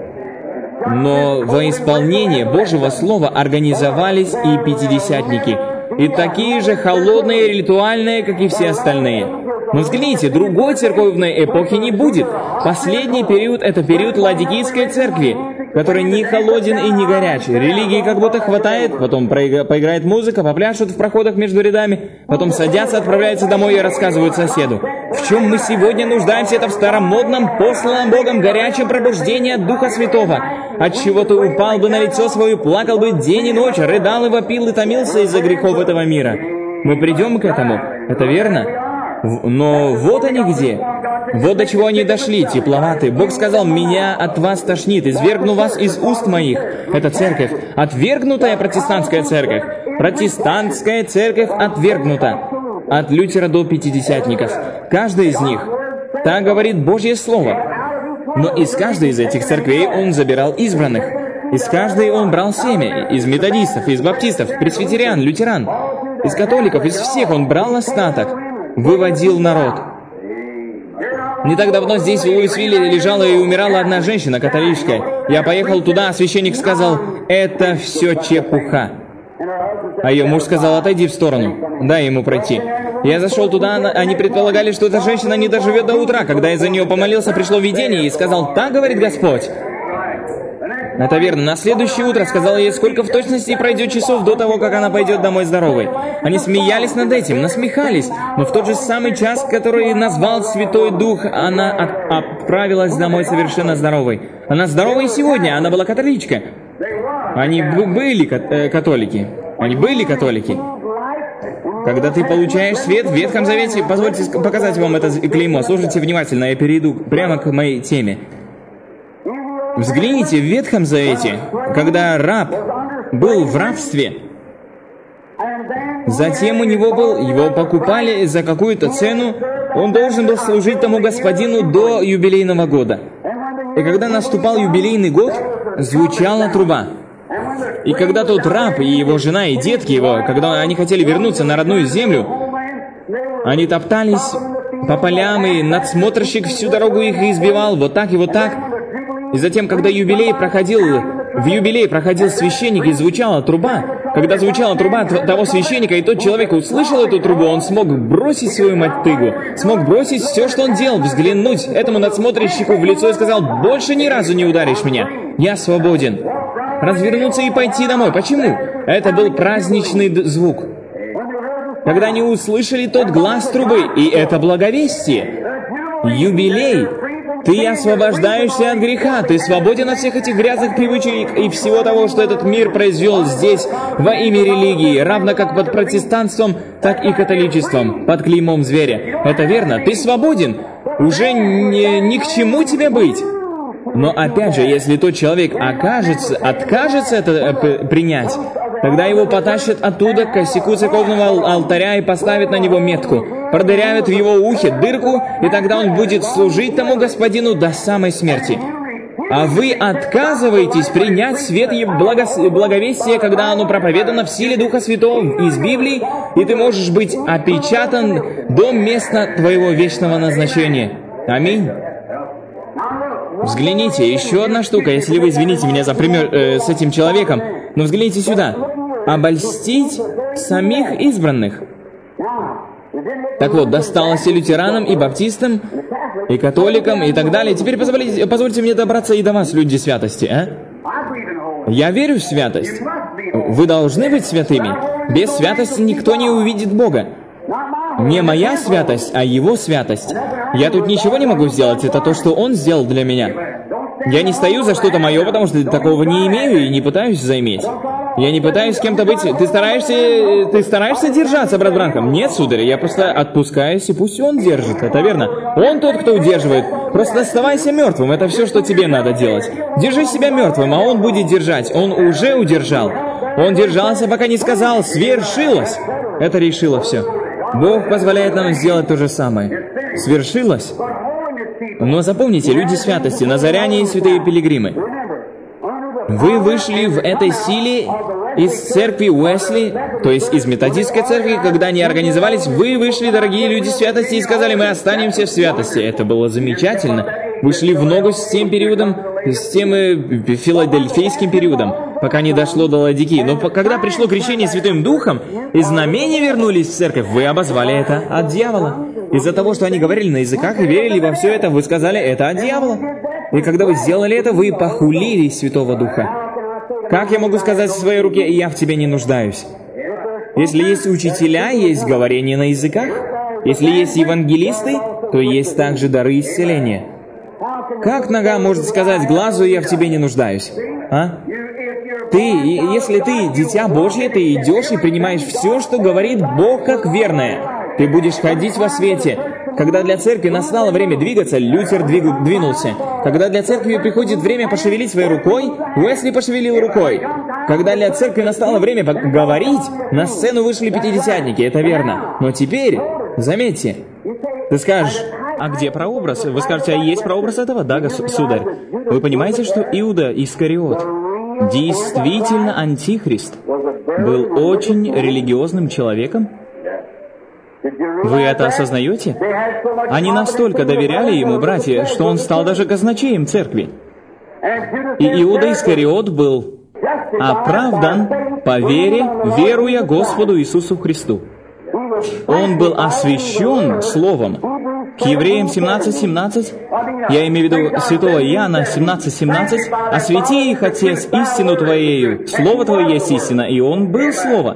но во исполнение Божьего Слова организовались и пятидесятники, и такие же холодные и ритуальные, как и все остальные. Но взгляните, другой церковной эпохи не будет. Последний период — это период Ладикийской церкви, который не холоден и не горячий. Религии как будто хватает, потом поиграет музыка, попляшут в проходах между рядами, потом садятся, отправляются домой и рассказывают соседу. В чем мы сегодня нуждаемся, это в старомодном, посланном Богом горячем пробуждении от Духа Святого. Отчего ты упал бы на лицо свое, плакал бы день и ночь, рыдал и вопил и томился из-за грехов этого мира. Мы придем к этому, это верно? Но вот они где. Вот до чего они дошли, тепловаты. Бог сказал: «Меня от вас тошнит, извергну вас из уст моих». Это церковь, отвергнутая протестантская церковь. Протестантская церковь отвергнута. От Лютера до пятидесятников. Каждый из них. Так говорит Божье Слово. Но из каждой из этих церквей он забирал избранных. Из каждой он брал семя. Из методистов, из баптистов, пресвитериан, лютеран. Из католиков, из всех он брал остаток. Выводил народ. Не так давно здесь в Луисвилле лежала и умирала одна женщина, католичка. Я поехал туда, а священник сказал: «Это все чепуха». А ее муж сказал: «Отойди в сторону, дай ему пройти». Я зашел туда, они предполагали, что эта женщина не доживет до утра. Когда я за нее помолился, пришло видение и сказал: «Так говорит Господь». Это верно. На следующее утро сказал ей, сколько в точности пройдет часов до того, как она пойдет домой здоровой. Они смеялись над этим, насмехались, но в тот же самый час, который назвал Святой Дух, она отправилась домой совершенно здоровой. Она здорова и сегодня, она была католичка. Они были католики. Они были католики. Когда ты получаешь свет в Ветхом Завете, позвольте показать вам это клеймо. Слушайте внимательно, я перейду прямо к моей теме. Взгляните, в Ветхом Завете, когда раб был в рабстве, затем его покупали за какую-то цену, он должен был служить тому господину до юбилейного года. И когда наступал юбилейный год, звучала труба. И когда тот раб и его жена и детки его, когда они хотели вернуться на родную землю, они топтались по полям, и надсмотрщик всю дорогу их избивал, вот так и вот так. И затем, когда в юбилей проходил священник, и звучала труба, когда звучала труба того священника, и тот человек услышал эту трубу, он смог бросить свою мотыгу, смог бросить все, что он делал, взглянуть этому надсмотрщику в лицо и сказал: «Больше ни разу не ударишь меня, я свободен». Развернуться и пойти домой. Почему? Это был праздничный звук. Когда они услышали тот глас трубы, и это благовестие, юбилей, ты освобождаешься от греха, ты свободен от всех этих грязных привычек и всего того, что этот мир произвел здесь во имя религии, равно как под протестантством, так и католичеством, под клеймом зверя. Это верно, ты свободен, уже ни к чему тебе быть. Но опять же, если тот человек откажется это принять, тогда его потащат оттуда к косяку церковного алтаря и поставят на него метку. продырявят в его ухе дырку, и тогда он будет служить тому господину до самой смерти. А вы отказываетесь принять свет и благовестие, когда оно проповедано в силе Духа Святого из Библии, и ты можешь быть опечатан до места твоего вечного назначения. Аминь. Взгляните, еще одна штука, если вы извините меня за пример с этим человеком, но взгляните сюда. Обольстить самих избранных. Так вот, досталось и лютеранам, и баптистам, и католикам, и так далее. Теперь позвольте мне добраться и до вас, люди святости, а? Я верю в святость. Вы должны быть святыми. Без святости никто не увидит Бога. Не моя святость, а Его святость. Я тут ничего не могу сделать, это то, что Он сделал для меня. Я не стою за что-то мое, потому что такого не имею и не пытаюсь заиметь. Я не пытаюсь с кем-то быть... Ты стараешься держаться, брат Бранхам? Нет, сударь, я просто отпускаюсь, и пусть он держит, это верно. Он тот, кто удерживает. Просто оставайся мертвым, это все, что тебе надо делать. Держи себя мертвым, а он будет держать. Он уже удержал. Он держался, пока не сказал «свершилось». Это решило все. Бог позволяет нам сделать то же самое. Свершилось. Но запомните, люди святости, назаряне и святые пилигримы, вы вышли в этой силе из церкви Уэсли, то есть из методистской церкви, когда они организовались, вы вышли, дорогие люди святости, и сказали, мы останемся в святости. Это было замечательно. Вы шли в ногу с тем периодом, с тем филадельфийским периодом, пока не дошло до Ладикии. Но когда пришло крещение Святым Духом, и знамения вернулись в церковь, вы обозвали это от дьявола. Из-за того, что они говорили на языках и верили во все это, вы сказали, это от дьявола. И когда вы сделали это, вы похулили Святого Духа. Как я могу сказать в своей руке, я в тебе не нуждаюсь? Если есть учителя, есть говорение на языках. Если есть евангелисты, то есть также дары исцеления. Как нога может сказать глазу, я в тебе не нуждаюсь? А? Если ты дитя Божье, ты идешь и принимаешь все, что говорит Бог, как верное. Ты будешь ходить во свете. Когда для церкви настало время двигаться, Лютер двинулся. Когда для церкви приходит время пошевелить своей рукой, Уэсли пошевелил рукой. Когда для церкви настало время говорить, на сцену вышли пятидесятники, это верно. Но теперь, заметьте, ты скажешь, а где прообраз? Вы скажете, а есть прообраз этого? Да, сударь. Вы понимаете, что Иуда Искариот действительно антихрист, был очень религиозным человеком? Вы это осознаете? Они настолько доверяли ему, братья, что он стал даже казначеем церкви. И Иуда Искариот был оправдан по вере, веруя Господу Иисусу Христу. Он был освящен Словом. К Евреям 17:17, я имею в виду святого Иоанна 17:17, «Освети их, Отец, истину Твоею, Слово Твое есть истина», и он был Слово.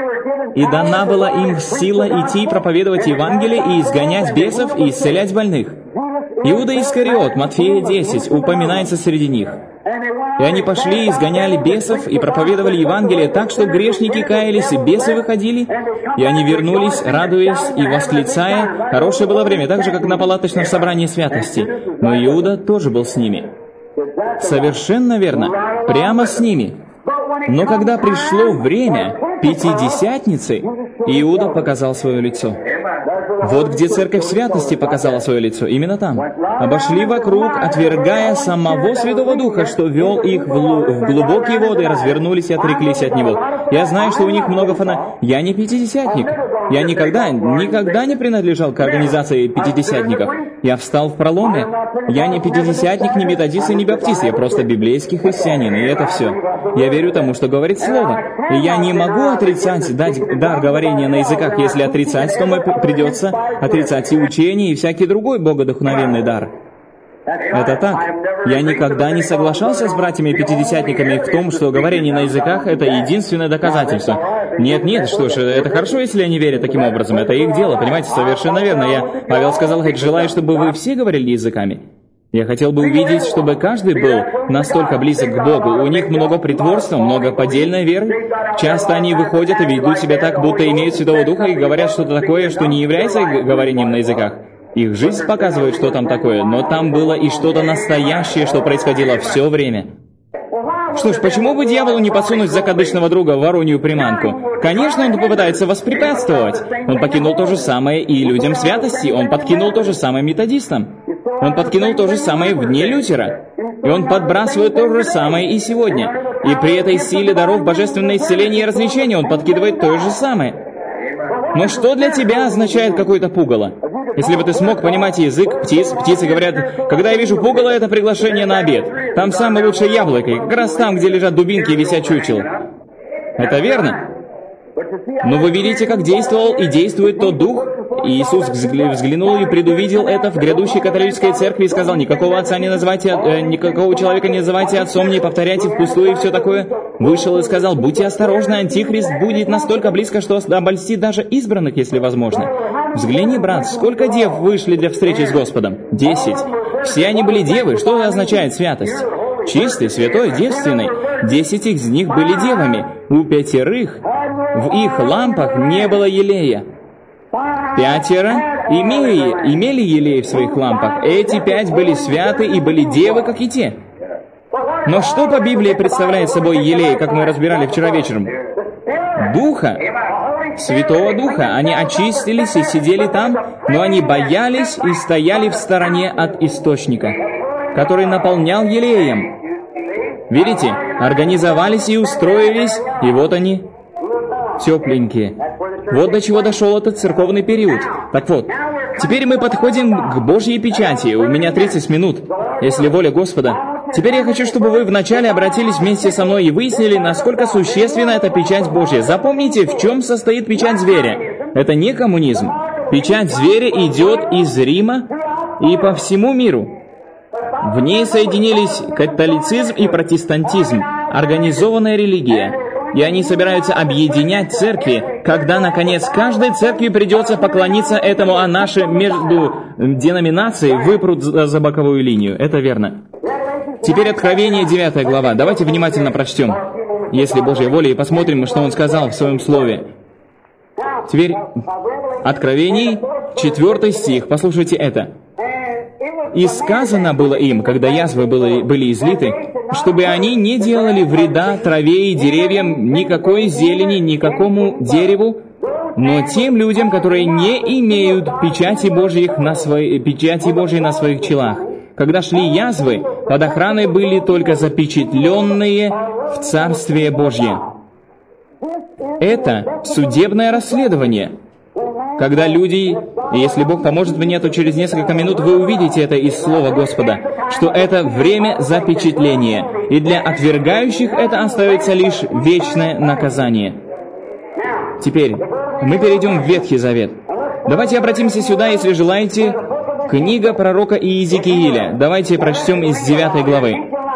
И дана была им сила идти проповедовать Евангелие и изгонять бесов и исцелять больных. Иуда Искариот, Матфея 10, упоминается среди них. И они пошли, изгоняли бесов и проповедовали Евангелие так, что грешники каялись, и бесы выходили, и они вернулись, радуясь и восклицая. Хорошее было время, так же, как на палаточном собрании святости. Но Иуда тоже был с ними. Совершенно верно, прямо с ними. Но когда пришло время Пятидесятницы, Иуда показал свое лицо. Вот где церковь святости показала свое лицо, именно там. Обошли вокруг, отвергая самого Святого Духа, что вел их в глубокие воды, развернулись и отреклись от Него. Я знаю, что у них много Я не пятидесятник. Я никогда не принадлежал к организации пятидесятников. Я встал в проломе. Я не пятидесятник, не методист и не баптист. Я просто библейский христианин, и это все. Я верю тому, что говорит Слово. И я не могу отрицать, дать дар говорения на языках. Если отрицать, то придется отрицать и учение, и всякий другой богодухновенный дар. Это так. Я никогда не соглашался с братьями-пятидесятниками в том, что говорение на языках — это единственное доказательство. Нет, что ж, это хорошо, если они верят таким образом. Это их дело, понимаете, совершенно верно. Павел сказал, хоть желаю, чтобы вы все говорили языками. Я хотел бы увидеть, чтобы каждый был настолько близок к Богу. У них много притворства, много поддельной веры. Часто они выходят и ведут себя так, будто имеют Святого Духа и говорят что-то такое, что не является говорением на языках. Их жизнь показывает, что там такое, но там было и что-то настоящее, что происходило все время. Что ж, почему бы дьяволу не подсунуть закадычного друга в воронью приманку? Конечно, он попытается воспрепятствовать. Он покинул то же самое и людям святости, он подкинул то же самое методистам. Он подкинул то же самое в дни Лютера. И он подбрасывает то же самое и сегодня. И при этой силе даров божественное исцеление и развлечение он подкидывает то же самое. Но что для тебя означает какое-то пугало? Если бы ты смог понимать язык птиц, птицы говорят, когда я вижу пугало, это приглашение на обед. Там самое лучшее яблоко, как раз там, где лежат дубинки и висят чучела. Это верно? Но вы видите, как действовал и действует тот дух? И Иисус взглянул и предувидел это в грядущей католической церкви и сказал, никакого отца не называйте, никакого человека не называйте отцом, не повторяйте впустую и все такое. Вышел и сказал, будьте осторожны, антихрист будет настолько близко, что обольстит даже избранных, если возможно. Взгляни, брат, сколько дев вышли для встречи с Господом? 10. Все они были девы. Что означает святость? Чистый, святой, девственный. 10 из них были девами. У 5 в их лампах не было елея. 5 имели елей в своих лампах. Эти 5 были святы и были девы, как и те. Но что по Библии представляет собой елей, как мы разбирали вчера вечером? Духа, Святого Духа. Они очистились и сидели там, но они боялись и стояли в стороне от источника, который наполнял елеем. Видите, организовались и устроились, и вот они, тепленькие. Вот до чего дошел этот церковный период. Так вот, теперь мы подходим к Божьей печати. У меня 30 минут, если воля Господа. Теперь я хочу, чтобы вы вначале обратились вместе со мной и выяснили, насколько существенна эта печать Божья. Запомните, в чем состоит печать зверя. Это не коммунизм. Печать зверя идет из Рима и по всему миру. В ней соединились католицизм и протестантизм, организованная религия. И они собираются объединять церкви, когда, наконец, каждой церкви придется поклониться этому, а наши между деноминацией выпрут за боковую линию. Это верно. Теперь Откровение, 9 глава. Давайте внимательно прочтем, если Божья воля, и посмотрим, что Он сказал в Своем Слове. Теперь Откровение, 4 стих. Послушайте это. «И сказано было им, когда язвы были излиты, чтобы они не делали вреда траве и деревьям, никакой зелени, никакому дереву, но тем людям, которые не имеют печати Божьей на своих челах. Когда шли язвы, под охраной были только запечатленные в Царствие Божье». Это судебное расследование. Когда люди, и если Бог поможет мне, то через несколько минут вы увидите это из Слова Господа, что это время запечатления, и для отвергающих это остается лишь вечное наказание. Теперь мы перейдем в Ветхий Завет. Давайте обратимся сюда, если желаете, книга пророка Иезекииля. Давайте прочтем из 9 главы.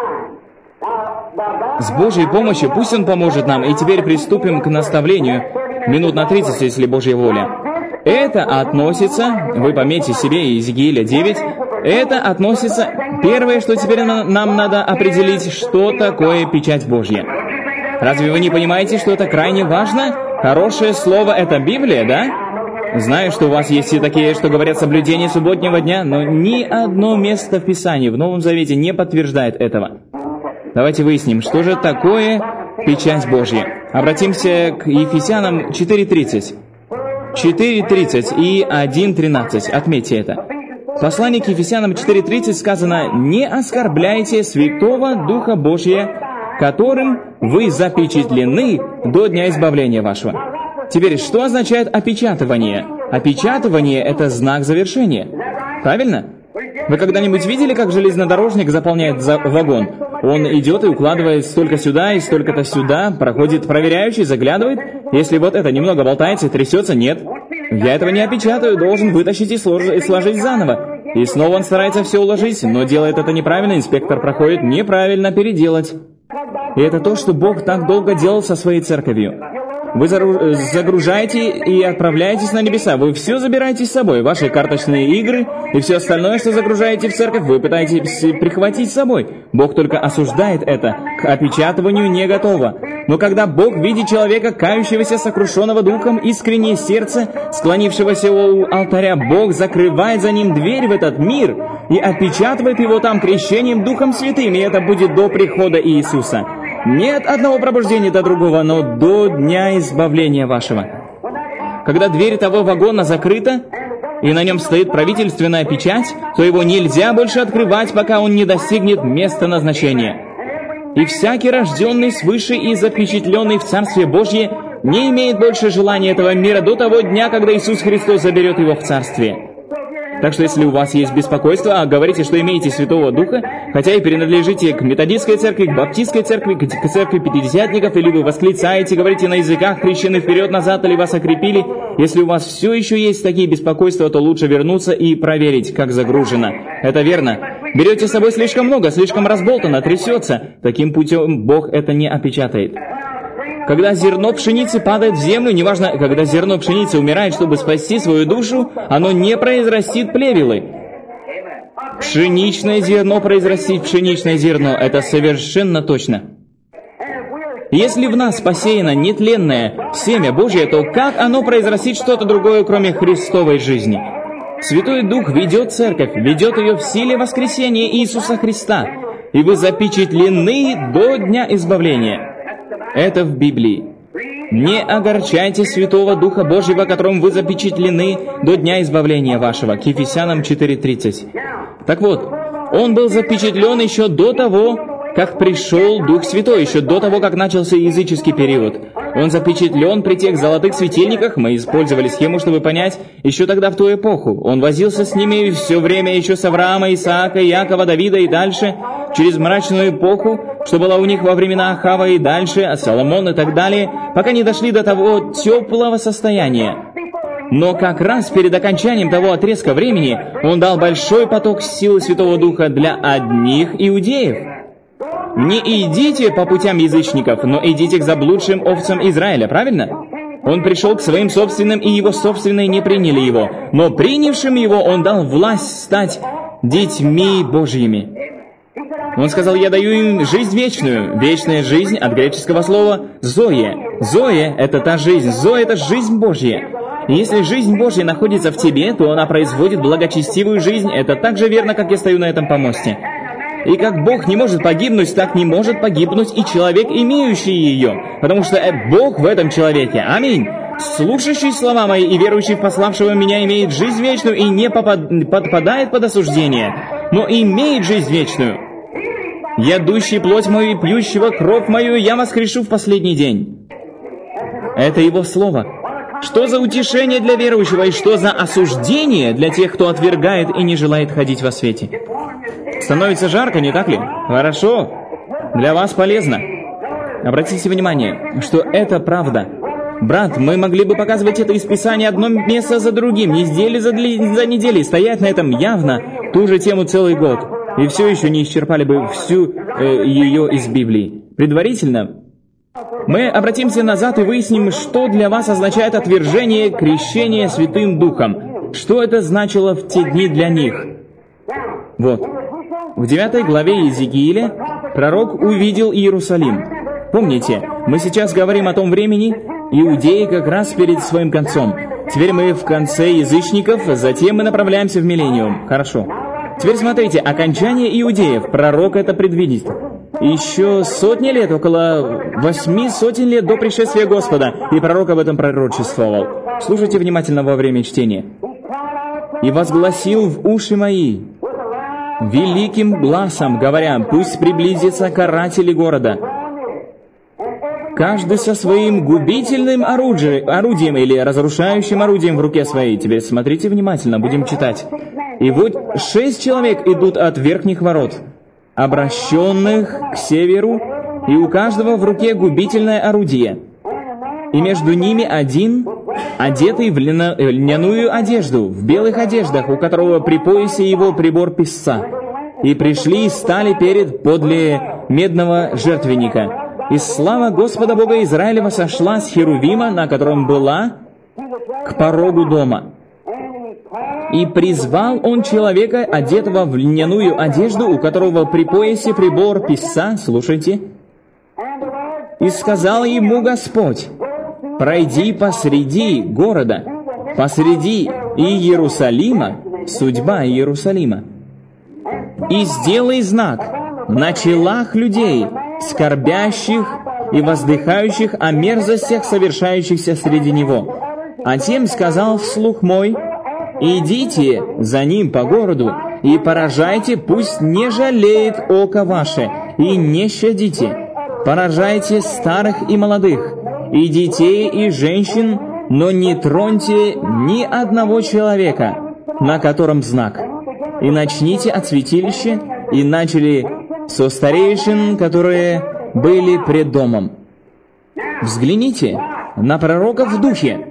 С Божьей помощью пусть Он поможет нам, и теперь приступим к наставлению, минут на 30, если Божья воля. Это относится, вы пометьте себе Иезекииля 9, это относится, первое, что теперь нам надо определить, что такое печать Божья. Разве вы не понимаете, что это крайне важно? Хорошее слово — это Библия, да? Знаю, что у вас есть и такие, что говорят соблюдение субботнего дня, но ни одно место в Писании, в Новом Завете не подтверждает этого. Давайте выясним, что же такое печать Божья. Обратимся к Ефесянам 4:30. 4:30 и 1:13. Отметьте это. В послании к Ефесянам 4:30 сказано: «Не оскорбляйте Святого Духа Божия, которым вы запечатлены до дня избавления вашего». Теперь, что означает опечатывание? Опечатывание — это знак завершения. Правильно? Вы когда-нибудь видели, как железнодорожник заполняет вагон? Он идет и укладывает столько сюда и столько-то сюда, проходит проверяющий, заглядывает. Если вот это немного болтается и трясется, нет. Я этого не опечатаю, должен вытащить и сложить заново. И снова он старается все уложить, но делает это неправильно, инспектор проходит неправильно переделать. И это то, что Бог так долго делал со своей церковью. Вы загружаете и отправляетесь на небеса. Вы все забираете с собой. Ваши карточные игры и все остальное, что загружаете в церковь, вы пытаетесь прихватить с собой. Бог только осуждает это. К опечатыванию не готово. Но когда Бог видит человека, кающегося, сокрушенного духом, искреннее сердце, склонившегося у алтаря, Бог закрывает за ним дверь в этот мир и опечатывает его там крещением Духом Святым, и это будет до прихода Иисуса. Нет одного пробуждения до другого, но до дня избавления вашего. Когда дверь того вагона закрыта, и на нем стоит правительственная печать, то его нельзя больше открывать, пока он не достигнет места назначения. И всякий, рожденный свыше и запечатленный в Царстве Божье, не имеет больше желания этого мира до того дня, когда Иисус Христос заберет его в Царствие. Так что если у вас есть беспокойство, а говорите, что имеете Святого Духа, хотя и принадлежите к методистской церкви, к баптистской церкви, к церкви пятидесятников, или вы восклицаете, говорите на языках, крещены вперед-назад, или вас окрепили, если у вас все еще есть такие беспокойства, то лучше вернуться и проверить, как загружено. Это верно. Берете с собой слишком много, слишком разболтано, трясется. Таким путем Бог это не опечатает. Когда зерно пшеницы падает в землю, неважно, когда зерно пшеницы умирает, чтобы спасти свою душу, оно не произрастит плевелы. Пшеничное зерно произрастит пшеничное зерно, это совершенно точно. Если в нас посеяно нетленное семя Божье, то как оно произрастит что-то другое, кроме Христовой жизни? Святой Дух ведет церковь, ведет ее в силе воскресения Иисуса Христа, и вы запечатлены до дня избавления. Это в Библии. Не огорчайте Святого Духа Божьего, которым вы запечатлены до дня избавления вашего. К Ефесянам 4:30. Так вот, он был запечатлен еще до того, как пришел Дух Святой, еще до того, как начался языческий период. Он запечатлен при тех золотых светильниках, мы использовали схему, чтобы понять, еще тогда в ту эпоху. Он возился с ними все время еще с Авраама, Исаака, Иакова, Давида и дальше, через мрачную эпоху, что была у них во времена Ахава и дальше, от Соломона и так далее, пока не дошли до того теплого состояния. Но как раз перед окончанием того отрезка времени он дал большой поток силы Святого Духа для одних иудеев. Не идите по путям язычников, но идите к заблудшим овцам Израиля, правильно? Он пришел к своим собственным, и его собственные не приняли его. Но принявшим его он дал власть стать детьми Божьими. Он сказал: «Я даю им жизнь вечную». Вечная жизнь от греческого слова «зоe». «Зоe» — это та жизнь. «Зоe» — это жизнь Божья. И если жизнь Божья находится в тебе, то она производит благочестивую жизнь. Это так же верно, как я стою на этом помосте. И как Бог не может погибнуть, так не может погибнуть и человек, имеющий ее, потому что Бог в этом человеке. Аминь. Слушающий слова мои и верующий в пославшего меня имеет жизнь вечную и не подпадает под осуждение, но имеет жизнь вечную. Ядущий плоть мою и пьющего кровь мою я воскрешу в последний день. Это его слово. Что за утешение для верующего и что за осуждение для тех, кто отвергает и не желает ходить во свете? Становится жарко, не так ли? Хорошо. Для вас полезно. Обратите внимание, что это правда. Брат, мы могли бы показывать это из Писания одно место за другим, недели за неделей, стоять на этом явно ту же тему целый год, и все еще не исчерпали бы всю ее из Библии. Предварительно мы обратимся назад и выясним, что для вас означает отвержение крещения Святым Духом. Что это значило в те дни для них? Вот. В 9 главе Иезекииля пророк увидел Иерусалим. Помните, мы сейчас говорим о том времени, Иудеи как раз перед своим концом. Теперь мы в конце язычников, затем мы направляемся в миллениум. Хорошо. Теперь смотрите, окончание иудеев. Пророк это предвидит. Еще сотни лет, около 8 сотен лет до пришествия Господа, и пророк об этом пророчествовал. Слушайте внимательно во время чтения. «И возгласил в уши мои великим гласом, говоря: пусть приблизится каратели города, каждый со своим губительным орудием или разрушающим орудием в руке своей». Теперь смотрите внимательно, будем читать. «И вот 6 человек идут от верхних ворот, обращенных к северу, и у каждого в руке губительное орудие. И между ними один, одетый в льняную одежду, в белых одеждах, у которого при поясе его прибор писца. И пришли и стали подле медного жертвенника. И слава Господа Бога Израилева сошла с Херувима, на котором была, к порогу дома. И призвал он человека, одетого в льняную одежду, у которого при поясе прибор писца, слушайте, и сказал ему Господь: пройди посреди города, посреди Иерусалима, судьба Иерусалима, и сделай знак на челах людей, скорбящих и воздыхающих о мерзостях, совершающихся среди него. А тем сказал вслух мой: идите за ним по городу и поражайте, пусть не жалеет око ваше, и не щадите. Поражайте старых и молодых, и детей, и женщин, но не троньте ни одного человека, на котором знак. И начните от святилища, и начали со старейшин, которые были пред домом. Взгляните на пророка в духе,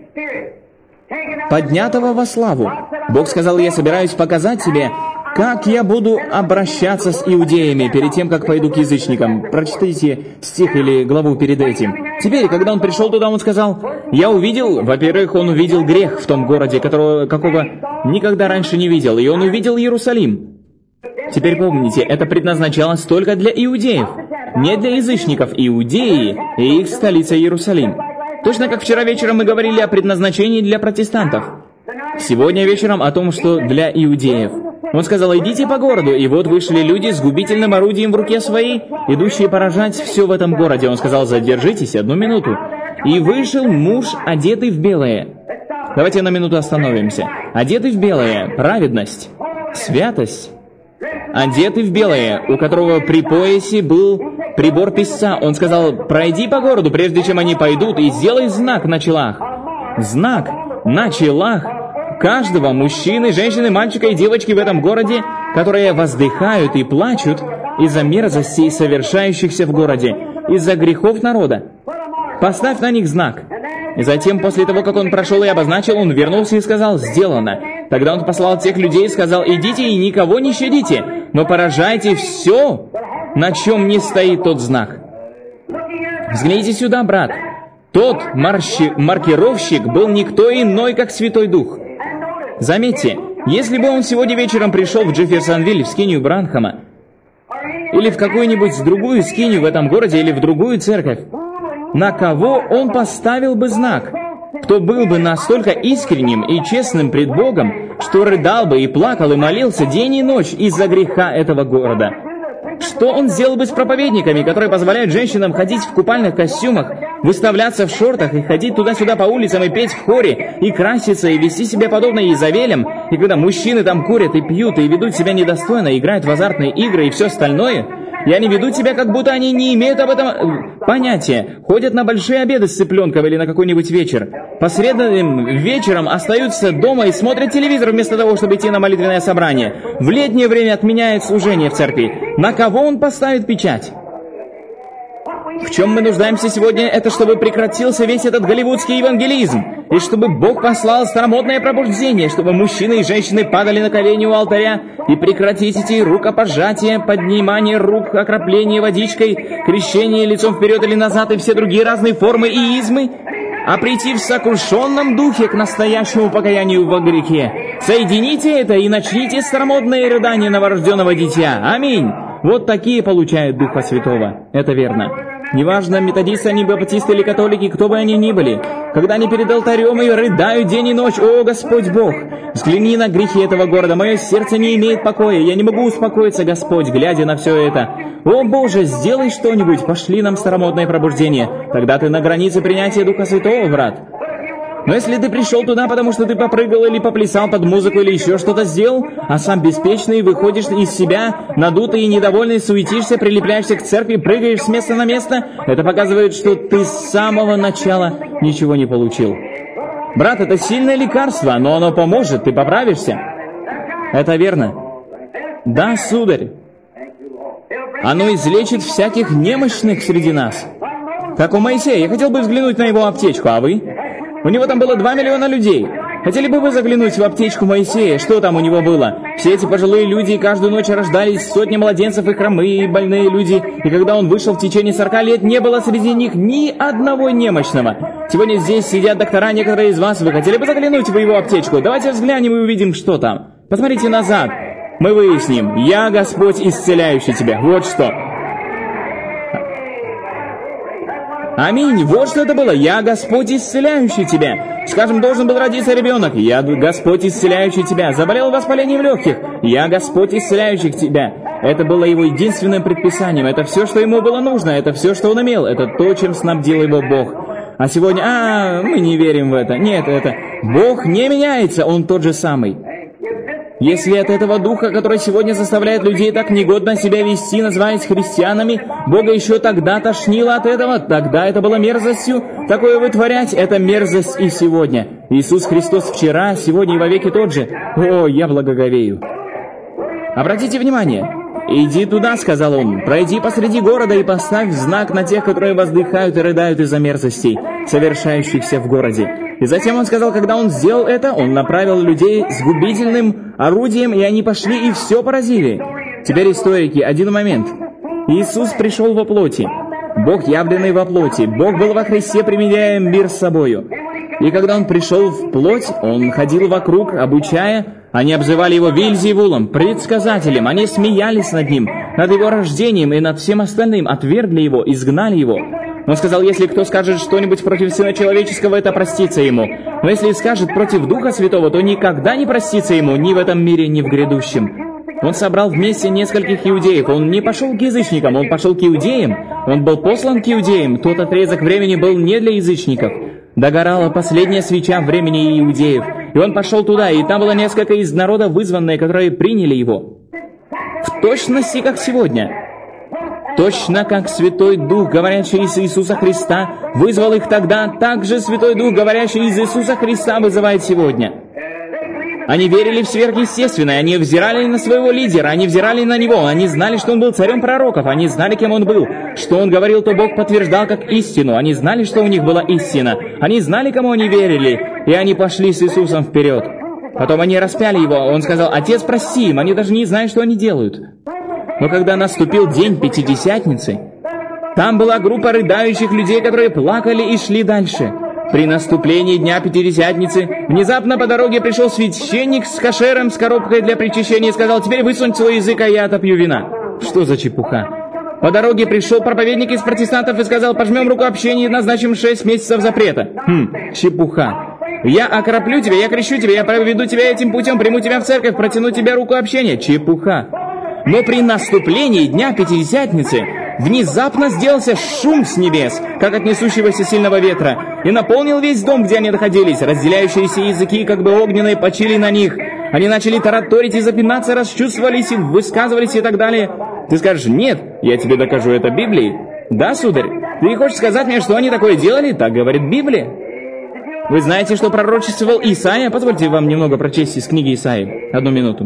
поднятого во славу. Бог сказал: я собираюсь показать тебе, как я буду обращаться с иудеями перед тем, как пойду к язычникам. Прочитайте стих или главу перед этим. Теперь, когда он пришел туда, он сказал: я увидел, во-первых, он увидел грех в том городе, какого никогда раньше не видел, и он увидел Иерусалим. Теперь помните, это предназначалось только для иудеев, не для язычников. Иудеи и их столица Иерусалим. Точно как вчера вечером мы говорили о предназначении для протестантов. Сегодня вечером о том, что для иудеев. Он сказал: идите по городу, и вот вышли люди с губительным орудием в руке своей, идущие поражать все в этом городе. Он сказал: задержитесь 1 минуту. И вышел муж, одетый в белое. Давайте на минуту остановимся. Одетый в белое, праведность, святость. Одетый в белое, у которого при поясе был прибор писца. Он сказал: пройди по городу, прежде чем они пойдут, и сделай знак на челах. Знак на челах каждого мужчины, женщины, мальчика и девочки в этом городе, которые воздыхают и плачут из-за мерзостей, совершающихся в городе, из-за грехов народа. Поставь на них знак. И затем, после того, как он прошел и обозначил, он вернулся и сказал: сделано. Тогда он послал тех людей и сказал: идите и никого не щадите, но поражайте все, на чем не стоит тот знак. Взгляните сюда, брат. Тот маркировщик был никто иной, как Святой Дух. Заметьте, если бы он сегодня вечером пришел в Джефферсонвиль, в скинию Бранхама, или в какую-нибудь другую скинию в этом городе, или в другую церковь, на кого он поставил бы знак? Кто был бы настолько искренним и честным пред Богом, что рыдал бы и плакал и молился день и ночь из-за греха этого города? Что он сделал бы с проповедниками, которые позволяют женщинам ходить в купальных костюмах, выставляться в шортах и ходить туда-сюда по улицам и петь в хоре, и краситься, и вести себя подобно Иезавелям, и когда мужчины там курят и пьют, и ведут себя недостойно, играют в азартные игры и все остальное? И они ведут себя, как будто они не имеют об этом понятия. Ходят на большие обеды с цыпленком или на какой-нибудь вечер. По средам вечером остаются дома и смотрят телевизор вместо того, чтобы идти на молитвенное собрание. В летнее время отменяет служение в церкви. На кого он поставит печать? В чем мы нуждаемся сегодня, это чтобы прекратился весь этот голливудский евангелизм, и чтобы Бог послал старомодное пробуждение, чтобы мужчины и женщины падали на колени у алтаря, и прекратить эти рукопожатия, поднимание рук, окропление водичкой, крещение лицом вперед или назад и все другие разные формы и измы, а прийти в сокрушенном духе к настоящему покаянию во грехе. Соедините это и начните старомодное рыдание новорожденного дитя. Аминь. Вот такие получают Духа Святого. Это верно. Неважно, методисты они, баптисты или католики, кто бы они ни были, когда они перед алтарем и рыдают день и ночь: «О, Господь Бог, взгляни на грехи этого города, мое сердце не имеет покоя, я не могу успокоиться, Господь, глядя на все это. О, Боже, сделай что-нибудь, пошли нам старомодное пробуждение». Тогда ты на границе принятия Духа Святого, брат. Но если ты пришел туда, потому что ты попрыгал или поплясал под музыку или еще что-то сделал, а сам беспечный, выходишь из себя, надутый и недовольный, суетишься, прилепляешься к церкви, прыгаешь с места на место, это показывает, что ты с самого начала ничего не получил. Брат, это сильное лекарство, но оно поможет, ты поправишься. Это верно. Да, сударь. Оно излечит всяких немощных среди нас. Как у Моисея. Я хотел бы взглянуть на его аптечку, а вы? У него там было 2 миллиона людей. Хотели бы вы заглянуть в аптечку Моисея? Что там у него было? Все эти пожилые люди, каждую ночь рождались сотни младенцев, и хромые, и больные люди. И когда он вышел в течение 40 лет, не было среди них ни одного немощного. Сегодня здесь сидят доктора, некоторые из вас. Вы хотели бы заглянуть в его аптечку? Давайте взглянем и увидим, что там. Посмотрите назад. Мы выясним. Я Господь, исцеляющий тебя. Вот что. Аминь. Вот что это было. Я Господь, исцеляющий тебя. Скажем, должен был родиться ребенок. Я Господь, исцеляющий тебя. Заболел воспалением легких. Я Господь, исцеляющий тебя. Это было его единственным предписанием. Это все, что ему было нужно. Это все, что он имел. Это то, чем снабдил его Бог. А сегодня, мы не верим в это. Нет, это... Бог не меняется, Он тот же самый. Если от этого духа, который сегодня заставляет людей так негодно себя вести, называясь христианами, Бога еще тогда тошнило от этого, тогда это было мерзостью, такое вытворять, это мерзость и сегодня. Иисус Христос вчера, сегодня и вовеки тот же. О, я благоговею. Обратите внимание. «Иди туда», — сказал он, — «пройди посреди города и поставь знак на тех, которые воздыхают и рыдают из-за мерзостей, совершающихся в городе». И затем он сказал, когда он сделал это, он направил людей с губительным орудием, и они пошли и все поразили. Теперь, историки, один момент. Иисус пришел во плоти. Бог, явленный во плоти. Бог был во Христе, примиряя мир с собою. И когда Он пришел в плоть, Он ходил вокруг, обучая. Они обзывали Его Вельзевулом, предсказателем. Они смеялись над Ним, над Его рождением и над всем остальным, отвергли Его, изгнали Его. Он сказал, если кто скажет что-нибудь против Сына Человеческого, это простится ему. Но если скажет против Духа Святого, то никогда не простится ему ни в этом мире, ни в грядущем. Он собрал вместе нескольких иудеев. Он не пошел к язычникам, он пошел к иудеям. Он был послан к иудеям. Тот отрезок времени был не для язычников. Догорала последняя свеча времени иудеев. И он пошел туда, и там было несколько из народа вызванные, которые приняли его. В точности, как сегодня. Точно как Святой Дух, говорящий из Иисуса Христа, вызвал их тогда, так же Святой Дух, говорящий из Иисуса Христа, вызывает сегодня. Они верили в сверхъестественное, они взирали на своего лидера, они взирали на него, они знали, что он был царем пророков, они знали, кем он был. Что он говорил, то Бог подтверждал как истину, они знали, что у них была истина, они знали, кому они верили, и они пошли с Иисусом вперед. Потом они распяли его, он сказал, «Отец, прости им, они даже не знают, что они делают». Но когда наступил день Пятидесятницы, там была группа рыдающих людей, которые плакали и шли дальше. При наступлении дня Пятидесятницы внезапно по дороге пришел священник с кошером, с коробкой для причащения и сказал, «Теперь высунь свой язык, а я отопью вина». Что за чепуха? По дороге пришел проповедник из протестантов и сказал, «Пожмем руку общения и назначим 6 месяцев запрета». Чепуха. «Я окроплю тебя, я крещу тебя, я проведу тебя этим путем, приму тебя в церковь, протяну тебе руку общения». Чепуха. Но при наступлении дня Пятидесятницы внезапно сделался шум с небес, как от несущегося сильного ветра, и наполнил весь дом, где они находились. Разделяющиеся языки, как бы огненные, почили на них. Они начали тараторить и запинаться, расчувствовались и высказывались и так далее. Ты скажешь, нет, я тебе докажу это Библией. Да, сударь, ты хочешь сказать мне, что они такое делали? Так говорит Библия. Вы знаете, что пророчествовал Исаия? Позвольте вам немного прочесть из книги Исаии. 1 минуту.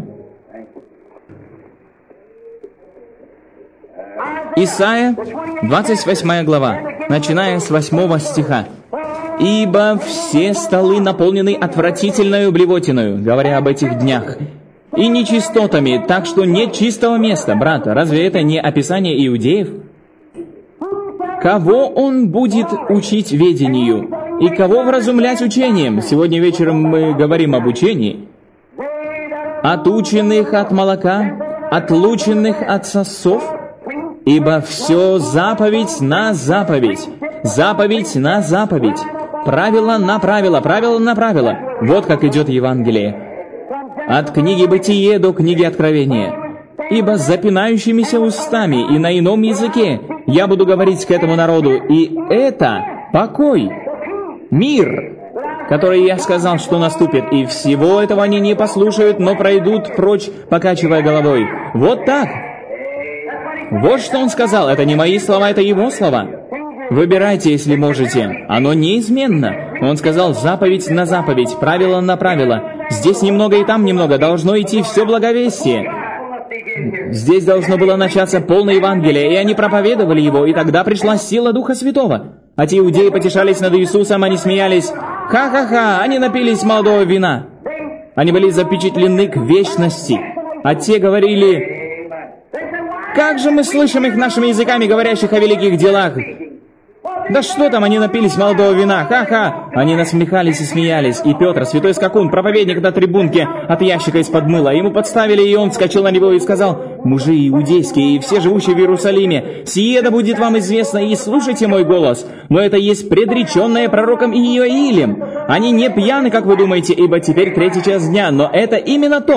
Исайя, 28 глава, начиная с 8 стиха. «Ибо все столы наполнены отвратительною блевотиною», говоря об этих днях, «и нечистотами, так что нет чистого места». Брат, разве это не описание иудеев? «Кого он будет учить ведению, и кого вразумлять учением?» Сегодня вечером мы говорим об учении. «Отученных от молока, отлученных от сосов, ибо все заповедь на заповедь, заповедь на заповедь, правило на правило, правило на правило». Вот как идет Евангелие. От книги Бытие до книги Откровения. «Ибо с запинающимися устами и на ином языке я буду говорить к этому народу, и это покой, мир, который я сказал, что наступит, и всего этого они не послушают, но пройдут прочь, покачивая головой». Вот так. Вот что он сказал. Это не мои слова, это его слова. Выбирайте, если можете. Оно неизменно. Он сказал заповедь на заповедь, правило на правило. Здесь немного и там немного. Должно идти все благовестие. Здесь должно было начаться полное Евангелие, и они проповедовали его, и тогда пришла сила Духа Святого. А те иудеи потешались над Иисусом, они смеялись. Ха-ха-ха, они напились молодого вина. Они были запечатлены к вечности. А те говорили... Как же мы слышим их нашими языками, говорящих о великих делах? Да что там, они напились молодого вина, ха-ха! Они насмехались и смеялись. И Петр, святой скакун, проповедник на трибунке от ящика из-под мыла, ему подставили, и он вскочил на него и сказал: «Мужи иудейские и все живущие в Иерусалиме, сие да будет вам известно, и слушайте мой голос, но это есть предреченное пророком Иоилем. Они не пьяны, как вы думаете, ибо теперь 3 час дня, но это именно то.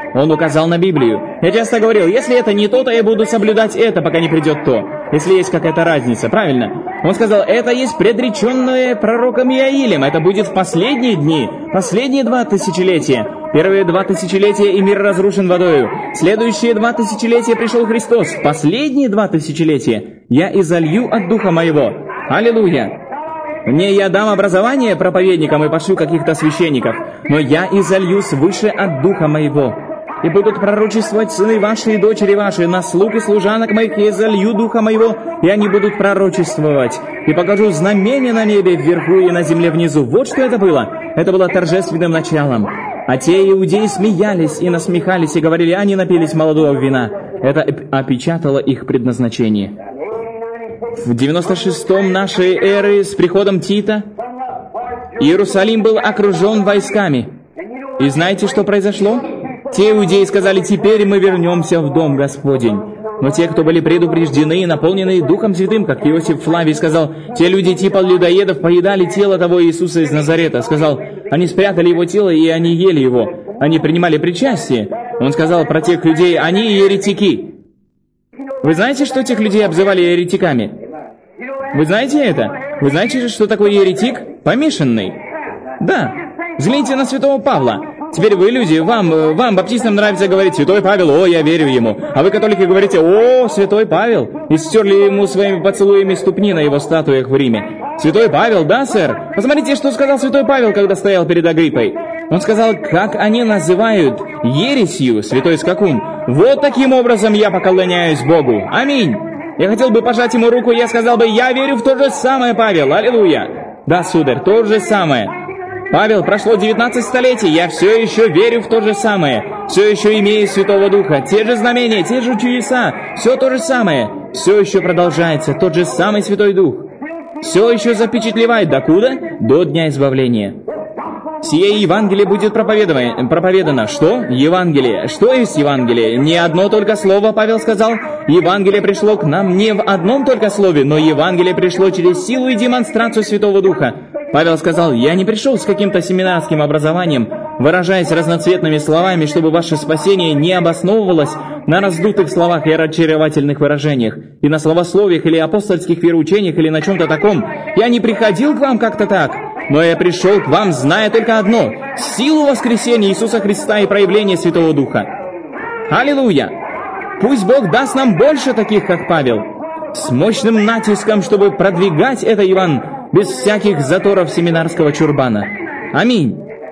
Он указал на Библию. Я часто говорил, если это не то, то я буду соблюдать это, пока не придет то. Если есть какая-то разница, правильно? Он сказал, это есть предреченное пророком Иаилем. Это будет в последние дни, последние 2 тысячелетия. Первые 2 тысячелетия, и мир разрушен водою. Следующие 2 тысячелетия пришел Христос. Последние 2 тысячелетия я изолью от Духа Моего. Аллилуйя! Не я дам образование проповедникам и пошлю каких-то священников, но я изолью свыше от Духа Моего. И будут пророчествовать сыны ваши и дочери ваши, на слуг и служанок моих я изолью Духа Моего, и они будут пророчествовать. И покажу знамение на небе вверху и на земле внизу. Вот что это было. Это было торжественным началом. А те иудеи смеялись и насмехались, и говорили, они напились молодого вина. Это опечатало их предназначение. В 96-м нашей эры с приходом Тита Иерусалим был окружен войсками. И знаете, что произошло? Те иудеи сказали, теперь мы вернемся в Дом Господень. Но те, кто были предупреждены и наполнены Духом Святым, как Иосиф Флавий сказал, те люди типа людоедов поедали тело того Иисуса из Назарета. Сказал, они спрятали его тело, и они ели его. Они принимали причастие. Он сказал про тех людей, они еретики. Вы знаете, что тех людей обзывали еретиками? Вы знаете это? Вы знаете, что такое еретик? Помешанный. Да. Взгляните на святого Павла. Теперь вы, люди, вам, баптистам, нравится говорить «Святой Павел, о, я верю ему». А вы, католики, говорите «О, Святой Павел». И стерли ему своими поцелуями ступни на его статуях в Риме. «Святой Павел, да, сэр?» Посмотрите, что сказал Святой Павел, когда стоял перед Агриппой. Он сказал, как они называют ересью, святой скакун. Вот таким образом я поклоняюсь Богу. Аминь. Я хотел бы пожать ему руку, я сказал бы, я верю в то же самое, Павел. Аллилуйя. Да, сударь, то же самое. Павел, прошло 19 столетий, я все еще верю в то же самое. Все еще имею Святого Духа. Те же знамения, те же чудеса. Все то же самое. Все еще продолжается. Тот же самый Святой Дух. Все еще запечатлевает. Докуда? До дня избавления. Сие Евангелие будет проповедано. Что? Евангелие. Что есть Евангелие? Не одно только слово, Павел сказал. Евангелие пришло к нам не в одном только слове, но Евангелие пришло через силу и демонстрацию Святого Духа. Павел сказал, я не пришел с каким-то семинарским образованием, выражаясь разноцветными словами, чтобы ваше спасение не обосновывалось на раздутых словах и очаровательных выражениях, и на словословиях или апостольских вероучениях или на чем-то таком. Я не приходил к вам как-то так, но я пришел к вам, зная только одно — силу воскресения Иисуса Христа и проявления Святого Духа. Аллилуйя! Пусть Бог даст нам больше таких, как Павел, с мощным натиском, чтобы продвигать это без всяких заторов семинарского чурбана. Аминь.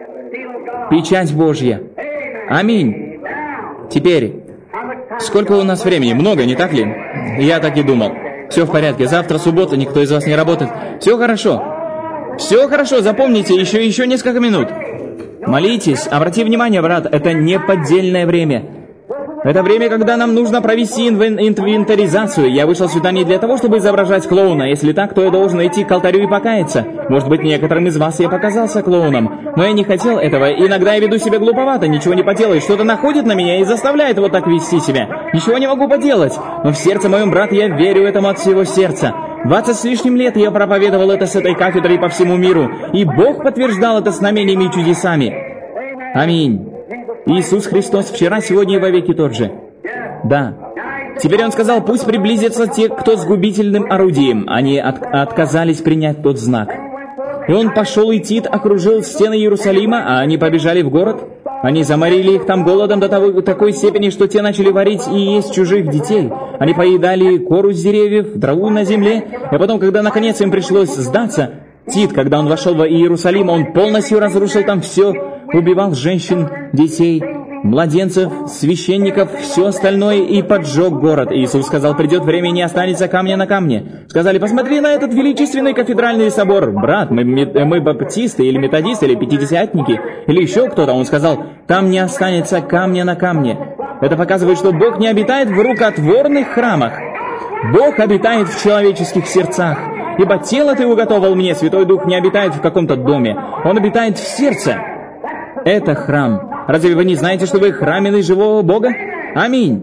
Печать Божья. Аминь. Теперь, сколько у нас времени? Много, не так ли? Я так и думал. Все в порядке. Завтра суббота, никто из вас не работает. Все хорошо. Все хорошо, запомните, еще несколько минут. Молитесь. Обрати внимание, брат, это не поддельное время. Это время, когда нам нужно провести инвентаризацию. Я вышел сюда не для того, чтобы изображать клоуна. Если так, то я должен идти к алтарю и покаяться. Может быть, некоторым из вас я показался клоуном. Но я не хотел этого. Иногда я веду себя глуповато, ничего не поделаешь. Что-то находит на меня и заставляет вот так вести себя. Ничего не могу поделать. Но в сердце моем, брат, я верю этому от всего сердца. 20 с лишним лет я проповедовал это с этой кафедрой по всему миру. И Бог подтверждал это знамениями и чудесами. Аминь. Иисус Христос вчера, сегодня и вовеки тот же. Да. Теперь Он сказал, пусть приблизятся те, кто с губительным орудием. Они отказались принять тот знак. И Он пошел, и Тит окружил стены Иерусалима, а они побежали в город. Они заморили их там голодом до такой степени, что те начали варить и есть чужих детей. Они поедали кору с деревьев, траву на земле. И потом, когда наконец им пришлось сдаться, Тит, когда он вошел в Иерусалим, он полностью разрушил там все, убивал женщин, детей, младенцев, священников, все остальное и поджег город. Иисус сказал, придет время, не останется камня на камне. Сказали, посмотри на этот величественный кафедральный собор. Брат, мы баптисты или методисты, или пятидесятники, или еще кто-то. Он сказал, там не останется камня на камне. Это показывает, что Бог не обитает в рукотворных храмах. Бог обитает в человеческих сердцах. Ибо тело ты уготовал мне, Святой Дух не обитает в каком-то доме. Он обитает в сердце. Это храм. Разве вы не знаете, что вы храмины живого Бога? Аминь.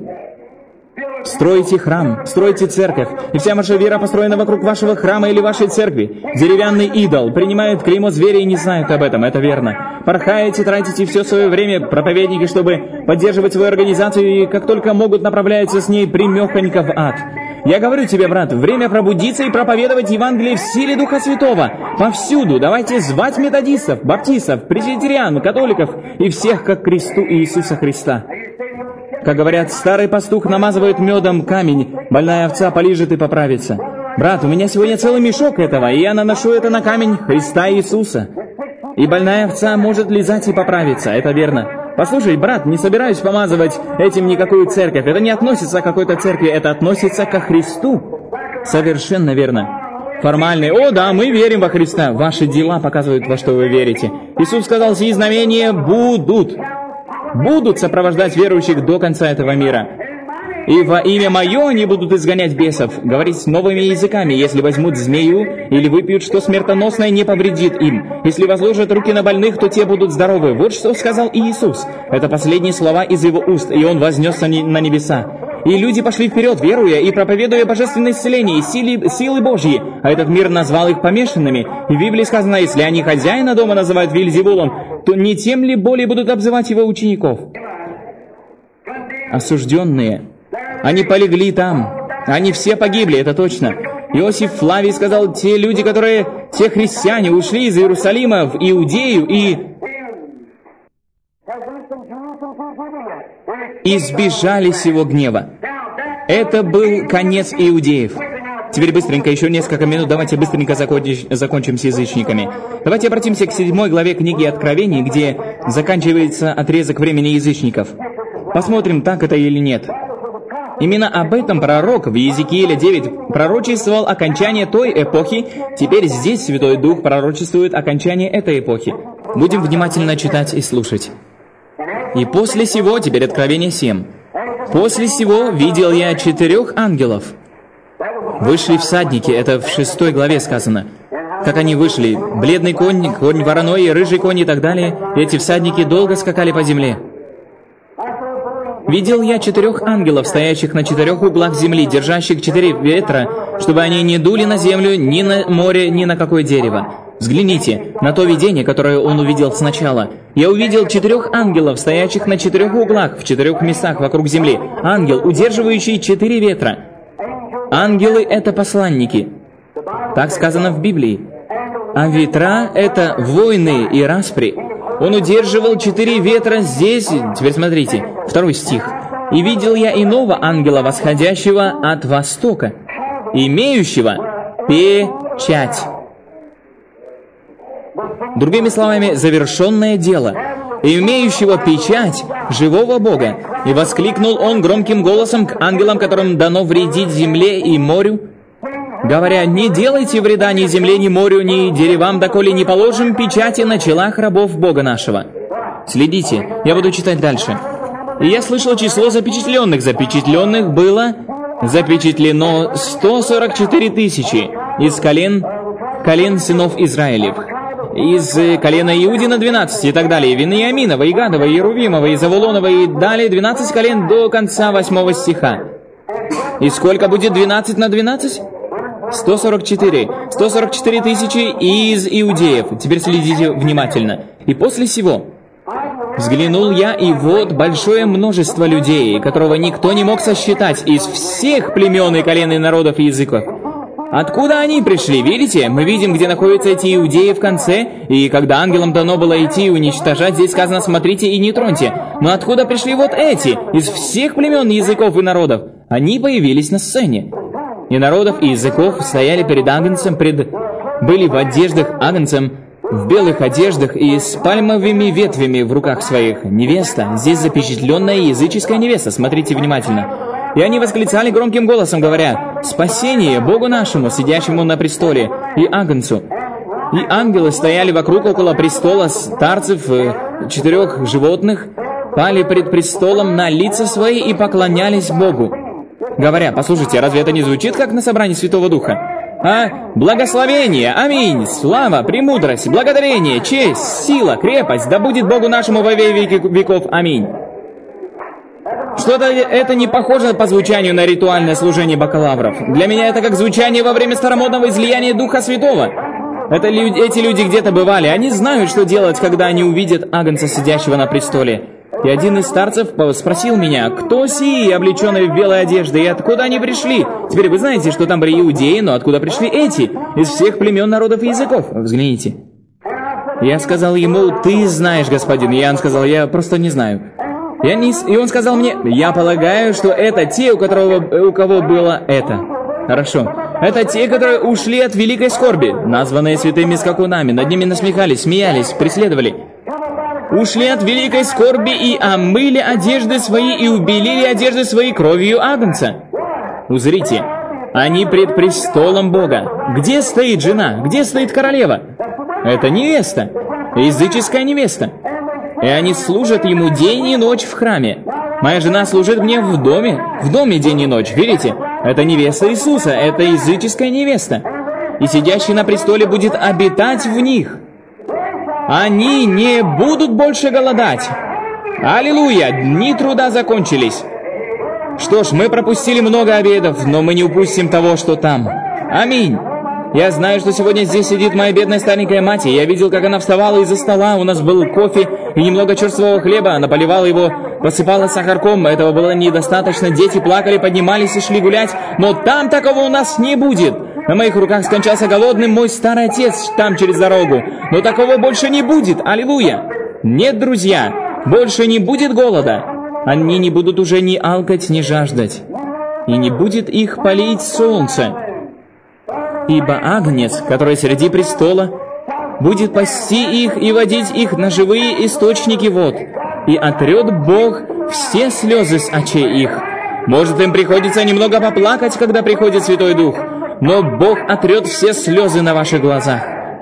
Стройте храм, стройте церковь, и вся ваша вера построена вокруг вашего храма или вашей церкви. Деревянный идол принимают клеймо зверя и не знают об этом, это верно. порхаете, тратите все свое время, проповедники, чтобы поддерживать свою организацию, и как только могут, направляются с ней примехонько в ад. Я говорю тебе, брат, время пробудиться и проповедовать Евангелие в силе Духа Святого. Повсюду. Давайте звать методистов, баптистов, пресвитериан, католиков и всех ко кресту Иисуса Христа. Как говорят, старый пастух намазывает медом камень, больная овца полижет и поправится. Брат, у меня сегодня целый мешок этого, и я наношу это на камень Христа Иисуса. И больная овца может лизать и поправиться, это верно. Послушай, брат, не собираюсь помазывать этим никакую церковь. Это не относится к какой-то церкви, это относится ко Христу. Совершенно верно. Формальные. О, да, мы верим во Христа. Ваши дела показывают, во что вы верите. Иисус сказал, сии знамения будут сопровождать верующих до конца этого мира. И во имя Мое они будут изгонять бесов, говорить новыми языками, если возьмут змею или выпьют, что смертоносное не повредит им. Если возложат руки на больных, то те будут здоровы. Вот что сказал Иисус. Это последние слова из Его уст, и Он вознесся на небеса. И люди пошли вперед, веруя и проповедуя божественное исцеление и силы Божьи. А этот мир назвал их помешанными. И в Библии сказано, если они хозяина дома называют Вельзевулом, то не тем ли более будут обзывать его учеников? Осужденные. Они полегли там. Они все погибли, это точно. Иосиф Флавий сказал, те люди, те христиане ушли из Иерусалима в Иудею и избежали сего гнева. Это был конец иудеев. Теперь быстренько, еще несколько минут, давайте быстренько закончим с язычниками. Давайте обратимся к 7 главе книги Откровений, где заканчивается отрезок времени язычников. Посмотрим, так это или нет. Именно об этом пророк в Иезекииле 9 пророчествовал окончание той эпохи. Теперь здесь Святой Дух пророчествует окончание этой эпохи. Будем внимательно читать и слушать. «И после сего», теперь Откровение 7, «после сего видел я 4 ангелов. Вышли всадники», это в 6 главе сказано. Как они вышли, бледный конь, конь вороной, рыжий конь и так далее. Эти всадники долго скакали по земле. «Видел я 4 ангелов, стоящих на 4 углах земли, держащих 4 ветра, чтобы они не дули на землю, ни на море, ни на какое дерево. Взгляните на то видение, которое он увидел сначала. Я увидел 4 ангелов, стоящих на 4 углах, в 4 местах вокруг земли. Ангел, удерживающий 4 ветра. Ангелы — это посланники. Так сказано в Библии. А ветра — это войны и распри. Он удерживал 4 ветра здесь. Теперь смотрите, 2 стих. «И видел я иного ангела, восходящего от востока, имеющего печать». Другими словами, завершенное дело, имеющего печать живого Бога. И воскликнул он громким голосом к ангелам, которым дано вредить земле и морю, говоря, «Не делайте вреда ни земле, ни морю, ни деревам, доколе не положим печати на челах рабов Бога нашего». Следите, я буду читать дальше. «И я слышал число запечатленных. Запечатленных было запечатлено 144 тысячи из колен сынов Израилевых. Из колена Иудина 12 и так далее, Вениаминова, и Гадова, и Рувимова, и Завулонова, и далее 12 колен до конца 8 стиха. И сколько будет 12 на 12? 144. 144 тысячи из иудеев. Теперь следите внимательно. И после сего взглянул я, и вот большое множество людей, которого никто не мог сосчитать, из всех племен и колен и народов и языков. Откуда они пришли? Видите? Мы видим, где находятся эти иудеи в конце, и когда ангелам дано было идти и уничтожать, здесь сказано, смотрите и не троньте. Но откуда пришли вот эти? Из всех племен, языков и народов. Они появились на сцене. И народов, и языков стояли перед Агнцем, были в одеждах Агнцем, в белых одеждах и с пальмовыми ветвями в руках своих. Невеста, здесь запечатленная языческая невеста, смотрите внимательно. И они восклицали громким голосом, говоря, «Спасение Богу нашему, сидящему на престоле, и Агнцу». И ангелы стояли вокруг около престола старцев 4 животных, пали пред престолом на лица свои и поклонялись Богу, говоря, послушайте, разве это не звучит, как на собрании Святого Духа? Благословение, аминь, слава, премудрость, благодарение, честь, сила, крепость, да будет Богу нашему во веки веков, аминь. Что-то это не похоже по звучанию на ритуальное служение бакалавров. Для меня это как звучание во время старомодного излияния Духа Святого. Эти люди где-то бывали. Они знают, что делать, когда они увидят Агнца, сидящего на престоле. И один из старцев спросил меня, кто сии, облеченные в белой одежды, и откуда они пришли? Теперь вы знаете, что там были иудеи, но откуда пришли эти? Из всех племен, народов и языков. Взгляните. Я сказал ему, ты знаешь, господин. И он сказал, я просто не знаю. И он сказал мне, я полагаю, что это те, у кого было это. Хорошо. Это те, которые ушли от великой скорби, названные святыми скакунами. Над ними насмехались, смеялись, преследовали. Ушли от великой скорби и омыли одежды свои и убелили одежды свои кровью Агнца. Узрите, они пред престолом Бога. Где стоит жена? Где стоит королева? Это невеста, языческая невеста. И они служат ему день и ночь в храме. Моя жена служит мне в доме день и ночь, видите? Это невеста Иисуса, это языческая невеста. И сидящий на престоле будет обитать в них. Они не будут больше голодать. Аллилуйя! Дни труда закончились. Что ж, мы пропустили много обедов, но мы не упустим того, что там. Аминь. Я знаю, что сегодня здесь сидит моя бедная старенькая мать, и я видел, как она вставала из-за стола, у нас был кофе и немного черствого хлеба, она поливала его, посыпала сахарком, этого было недостаточно, дети плакали, поднимались и шли гулять, но там такого у нас не будет. На моих руках скончался голодным мой старый отец там через дорогу, но такого больше не будет, аллилуйя. Нет, друзья, больше не будет голода, они не будут уже ни алкать, ни жаждать, и не будет их палить солнце. Ибо Агнец, который среди престола, будет пасти их и водить их на живые источники вод, и отрет Бог все слезы с очей их. Может, им приходится немного поплакать, когда приходит Святой Дух, но Бог отрет все слезы на ваших глазах.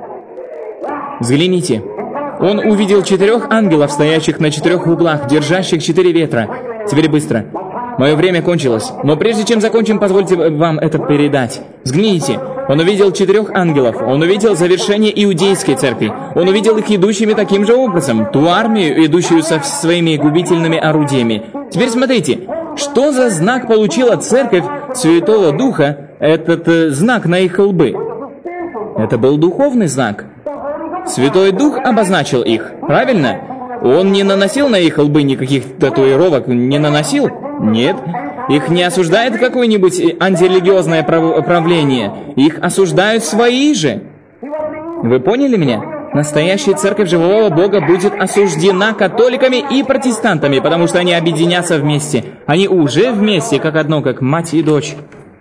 Взгляните. Он увидел 4 ангелов, стоящих на 4 углах, держащих 4 ветра. Теперь быстро. Мое время кончилось, но прежде чем закончим, позвольте вам это передать. Взгляните. Он увидел 4 ангелов, он увидел завершение иудейской церкви, он увидел их идущими таким же образом, ту армию, идущую со своими губительными орудиями. Теперь смотрите, что за знак получила церковь Святого Духа, этот знак на их лбы? Это был духовный знак. Святой Дух обозначил их, правильно? Он не наносил на их лбы никаких татуировок, не наносил? Нет. Их не осуждает какое-нибудь антирелигиозное правление. Их осуждают свои же. Вы поняли меня? Настоящая церковь живого Бога будет осуждена католиками и протестантами, потому что они объединятся вместе. Они уже вместе, как одно, как мать и дочь.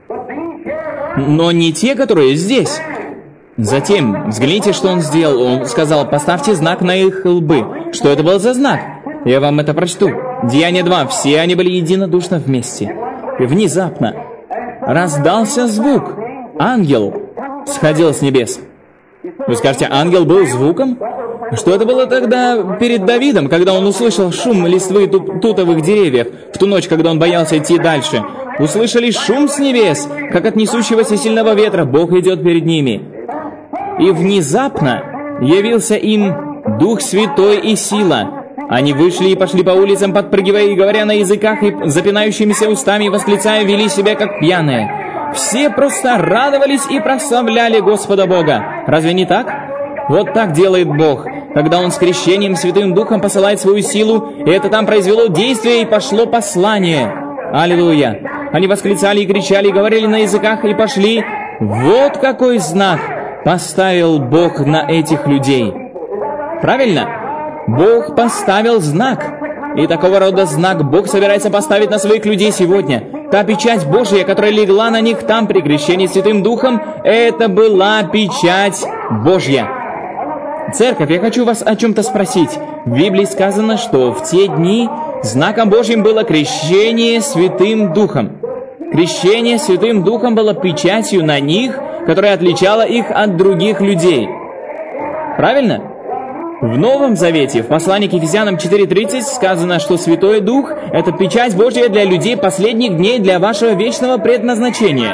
Но не те, которые здесь. Затем, взгляните, что он сделал. Он сказал, поставьте знак на их лбы. Что это был за знак? Я вам это прочту. Деяния 2. Все они были единодушно вместе. И внезапно раздался звук. Ангел сходил с небес. Вы скажете, ангел был звуком? Что это было тогда перед Давидом, когда он услышал шум листвы тутовых деревьев, в ту ночь, когда он боялся идти дальше? Услышали шум с небес, как от несущегося сильного ветра, Бог идет перед ними. И внезапно явился им Дух Святой и сила. Они вышли и пошли по улицам, подпрыгивая и говоря на языках и запинающимися устами, восклицая, вели себя как пьяные. Все просто радовались и прославляли Господа Бога. Разве не так? Вот так делает Бог, когда Он с крещением Святым Духом посылает свою силу, и это там произвело действие, и пошло послание. Аллилуйя! Они восклицали и кричали, и говорили на языках, и пошли. Вот какой знак поставил Бог на этих людей. Правильно? Бог поставил знак. И такого рода знак Бог собирается поставить на своих людей сегодня. Та печать Божья, которая легла на них там при крещении Святым Духом, это была печать Божья. Церковь, я хочу вас о чем-то спросить. В Библии сказано, что в те дни знаком Божьим было крещение Святым Духом. Крещение Святым Духом было печатью на них, которая отличала их от других людей. Правильно? В Новом Завете, в послании к Ефесянам 4:30 сказано, что Святой Дух – это печать Божья для людей последних дней, для вашего вечного предназначения.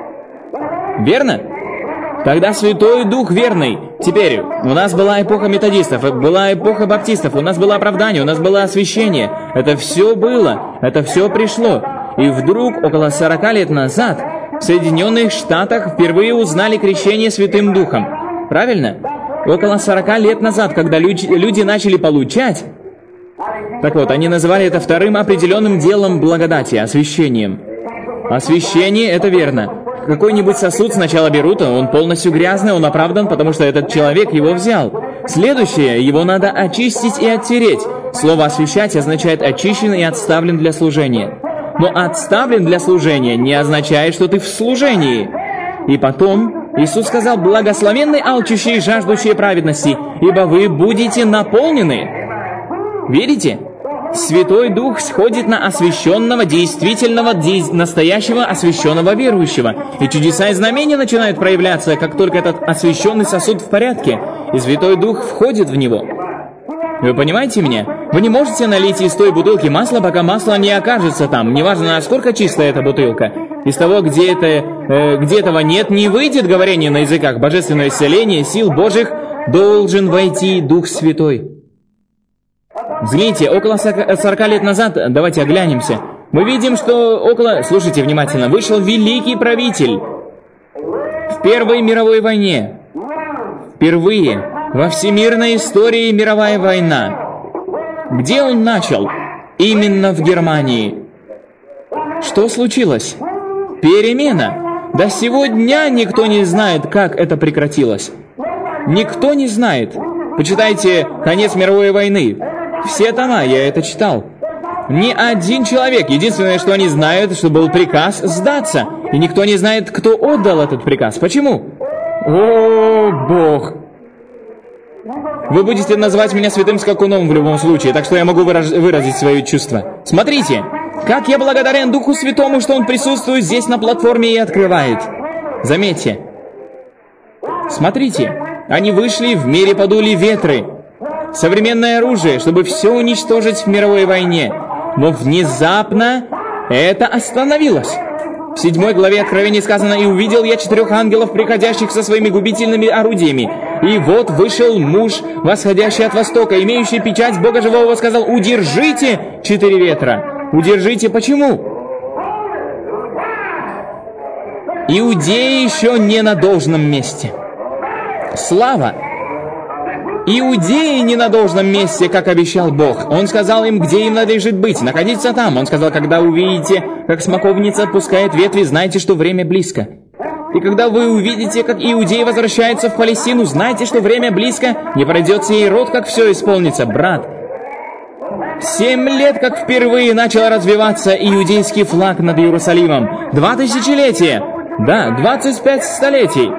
Верно? Тогда Святой Дух верный. Теперь, у нас была эпоха методистов, была эпоха баптистов, у нас было оправдание, у нас было освящение. Это все было, это все пришло. И вдруг, около 40 лет назад, в Соединенных Штатах впервые узнали крещение Святым Духом. Правильно? Около 40 лет назад, когда люди начали получать, так вот, они называли это вторым определенным делом благодати, освящением. Освящение — это верно. Какой-нибудь сосуд сначала берут, он полностью грязный, он оправдан, потому что этот человек его взял. Следующее, его надо очистить и оттереть. Слово «освящать» означает «очищен и отставлен для служения». Но «отставлен для служения» не означает, что ты в служении. И потом Иисус сказал: «Благословенны алчущие и жаждущие праведности, ибо вы будете наполнены». Видите? Святой Дух сходит на освященного, действительного, настоящего освященного верующего. И чудеса и знамения начинают проявляться, как только этот освященный сосуд в порядке, и Святой Дух входит в него. Вы понимаете меня? Вы не можете налить из той бутылки масла, пока масло не окажется там. Неважно, насколько чистая эта бутылка. Из того, где этого нет, не выйдет говорение на языках. Божественное исцеление, сил Божьих, должен войти Дух Святой. Взгляните, около 40 лет назад, давайте оглянемся, мы видим, что слушайте внимательно, вышел великий правитель в Первой мировой войне. Впервые во всемирной истории мировая война. Где он начал? Именно в Германии. Что случилось? Перемена. До сего дня никто не знает, как это прекратилось. Никто не знает. Почитайте «Конец мировой войны». Все тома, я это читал. Ни один человек. Единственное, что они знают, что был приказ сдаться. И никто не знает, кто отдал этот приказ. Почему? О, Бог! Вы будете называть меня святым скакуном в любом случае, так что я могу выразить свои чувства. Смотрите, как я благодарен Духу Святому, что Он присутствует здесь на платформе и открывает. Заметьте. Смотрите, они вышли, в мире подули ветры. Современное оружие, чтобы все уничтожить в мировой войне. Но внезапно это остановилось. В 7 главе Откровения сказано: «И увидел я 4 ангелов, приходящих со своими губительными орудиями. И вот вышел муж, восходящий от востока, имеющий печать Бога живого, сказал: удержите 4 ветра». Удержите почему? Иудеи еще не на должном месте. Слава! Иудеи не на должном месте, как обещал Бог. Он сказал им, где им надлежит быть, находиться там. Он сказал: когда увидите, как смоковница отпускает ветви, знайте, что время близко. И когда вы увидите, как иудеи возвращаются в Палестину, знайте, что время близко, не пройдет сей род, как все исполнится. Брат, 7 лет, как впервые начал развиваться иудейский флаг над Иерусалимом. 2 тысячелетия. Да, 25 столетий.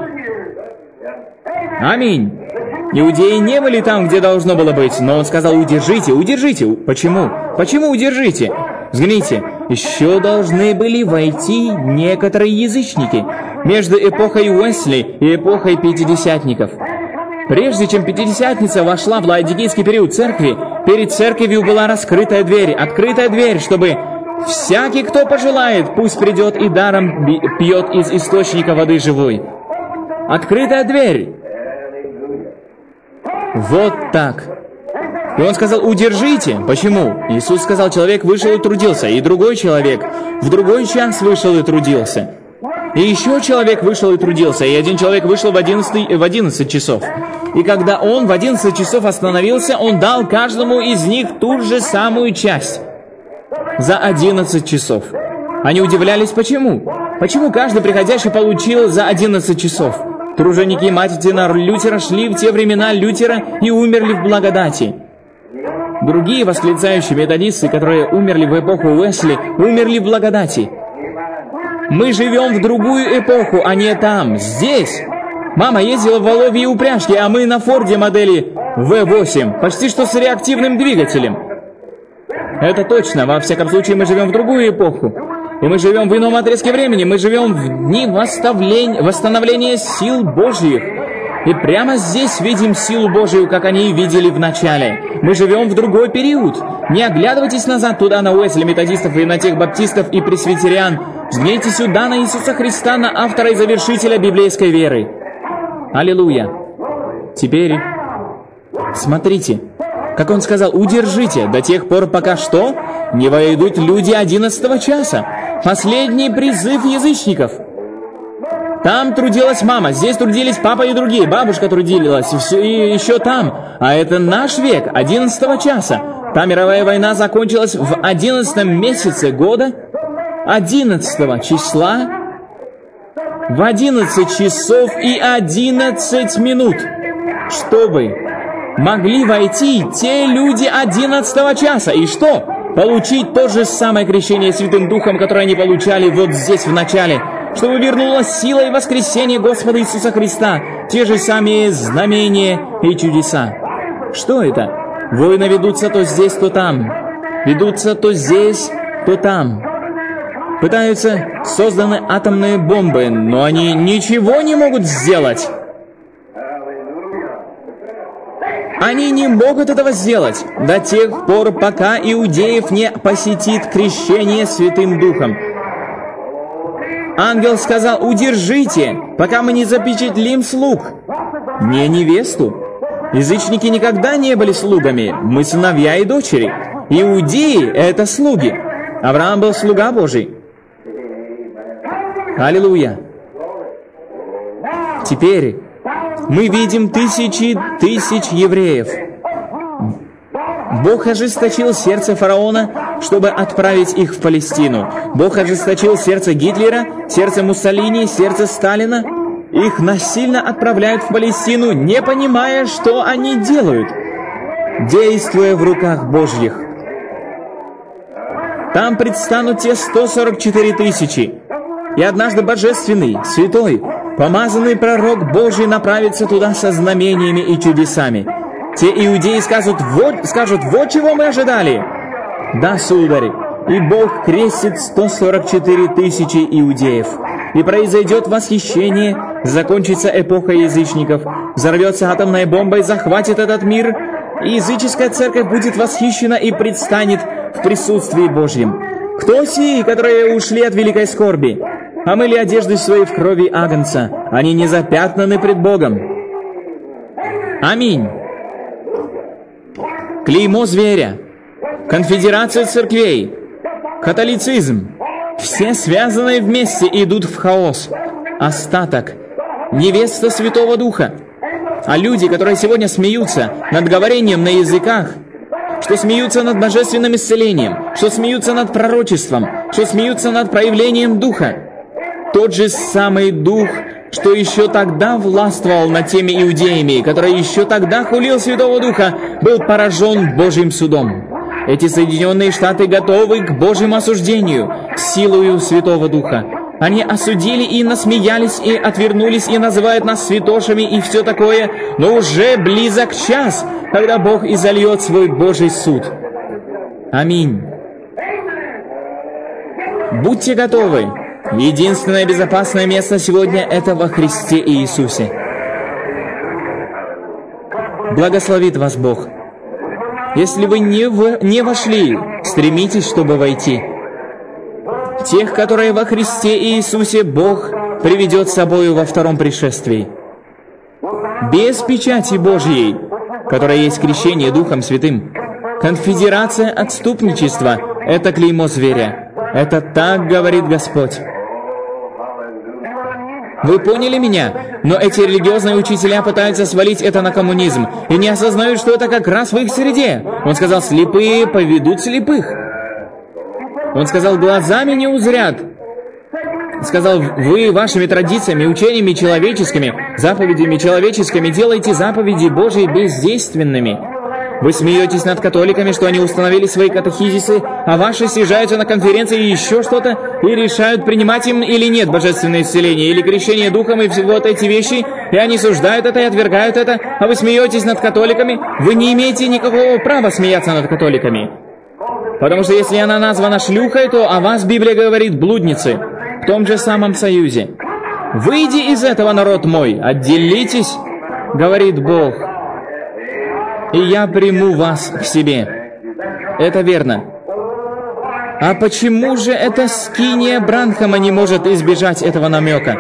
Аминь. Иудеи не были там, где должно было быть, но он сказал: удержите, удержите. Почему? Почему удержите? Взгляните, еще должны были войти некоторые язычники между эпохой Уэсли и эпохой пятидесятников. Прежде чем Пятидесятница вошла в Лаодикийский период церкви, перед церковью была раскрытая дверь, открытая дверь, чтобы всякий, кто пожелает, пусть придет и даром пьет из источника воды живой. Открытая дверь. Вот так. И он сказал: удержите. Почему? Иисус сказал: человек вышел и трудился, и другой человек в другой час вышел и трудился. И еще человек вышел и трудился, и один человек вышел в 11 часов. И когда он в 11 часов остановился, он дал каждому из них ту же самую часть. За 11 часов. Они удивлялись, почему? Почему каждый приходящий получил за 11 часов? Труженики Мартина Лютера шли в те времена Лютера и умерли в благодати. Другие восклицающие методисты, которые умерли в эпоху Уэсли, умерли в благодати. Мы живем в другую эпоху, а не там, здесь. Мама ездила в Воловье упряжке, а мы на Форде модели V8, почти что с реактивным двигателем. Это точно, во всяком случае мы живем в другую эпоху. И мы живем в ином отрезке времени, мы живем в дни восстановления сил Божьих. И прямо здесь видим силу Божию, как они видели в начале. Мы живем в другой период. Не оглядывайтесь назад туда на Уэсли, методистов и на тех баптистов и пресвитериан. Взгляните сюда на Иисуса Христа, на автора и завершителя библейской веры. Аллилуйя. Теперь смотрите, как он сказал: удержите до тех пор, пока что не войдут люди 11 часа. Последний призыв язычников. Там трудилась мама, здесь трудились папа и другие, бабушка трудилась, и еще там. А это наш век, 11 часа. Та мировая война закончилась в 11 месяце года, 11 числа, в 11 часов и 11 минут, чтобы могли войти те люди 11 часа. И что? Получить то же самое крещение Святым Духом, которое они получали вот здесь в начале, чтобы вернулась сила и воскресение Господа Иисуса Христа, те же самые знамения и чудеса. Что это? Войны ведутся то здесь, то там. Ведутся то здесь, то там. Пытаются созданы атомные бомбы, но они ничего не могут сделать. Они не могут этого сделать до тех пор, пока иудеев не посетит крещение Святым Духом. Ангел сказал: удержите, пока мы не запечатлим слуг, не невесту. Язычники никогда не были слугами, мы сыновья и дочери. Иудеи — это слуги. Авраам был слуга Божий. Аллилуйя. Теперь мы видим тысячи тысяч евреев. Бог ожесточил сердце фараона, чтобы отправить их в Палестину. Бог ожесточил сердце Гитлера, сердце Муссолини, сердце Сталина. Их насильно отправляют в Палестину, не понимая, что они делают, действуя в руках Божьих. Там предстанут те 144 тысячи. И однажды божественный, святой, помазанный пророк Божий направится туда со знамениями и чудесами. Те иудеи скажут, вот чего мы ожидали. Да, сударь, и Бог крестит 144 тысячи иудеев. И произойдет восхищение, закончится эпоха язычников, взорвется атомная бомба и захватит этот мир, и языческая церковь будет восхищена и предстанет в присутствии Божьем. Кто сии, которые ушли от великой скорби? Омыли одежды свои в крови Агнца, они не запятнаны пред Богом. Аминь. Клеймо зверя, конфедерация церквей, католицизм, все связанные вместе идут в хаос. Остаток — невеста Святого Духа. А люди, которые сегодня смеются над говорением на языках, что смеются над божественным исцелением, что смеются над пророчеством, что смеются над проявлением Духа, тот же самый Дух, что еще тогда властвовал над теми иудеями, который еще тогда хулил Святого Духа, был поражен Божьим судом. Эти Соединенные Штаты готовы к Божьему осуждению силою Святого Духа. Они осудили и насмеялись, и отвернулись, и называют нас святошами, и все такое, но уже близок час, когда Бог изольет свой Божий суд. Аминь. Будьте готовы. Единственное безопасное место сегодня — это во Христе Иисусе. Благословит вас Бог. Если вы не вошли, стремитесь, чтобы войти. Тех, которые во Христе Иисусе, Бог приведет с собою во втором пришествии. Без печати Божьей, которая есть крещение Духом Святым. Конфедерация отступничества — это клеймо зверя. Это так говорит Господь. Вы поняли меня? Но эти религиозные учителя пытаются свалить это на коммунизм и не осознают, что это как раз в их среде. Он сказал: слепые поведут слепых. Он сказал: глазами не узрят. Сказал: вы вашими традициями, учениями человеческими, заповедями человеческими делаете заповеди Божьи бездейственными. Вы смеетесь над католиками, что они установили свои катехизисы, а ваши съезжаются на конференции и еще что-то, и решают, принимать им или нет божественное исцеление, или крещение Духом, и вот эти вещи, и они суждают это и отвергают это, а вы смеетесь над католиками. Вы не имеете никакого права смеяться над католиками. Потому что если она названа шлюхой, то о вас Библия говорит блудницы, в том же самом союзе. «Выйди из этого, народ мой, отделитесь, — говорит Бог, — и я приму вас к себе». Это верно. А почему же эта скиния Бранхама не может избежать этого намека?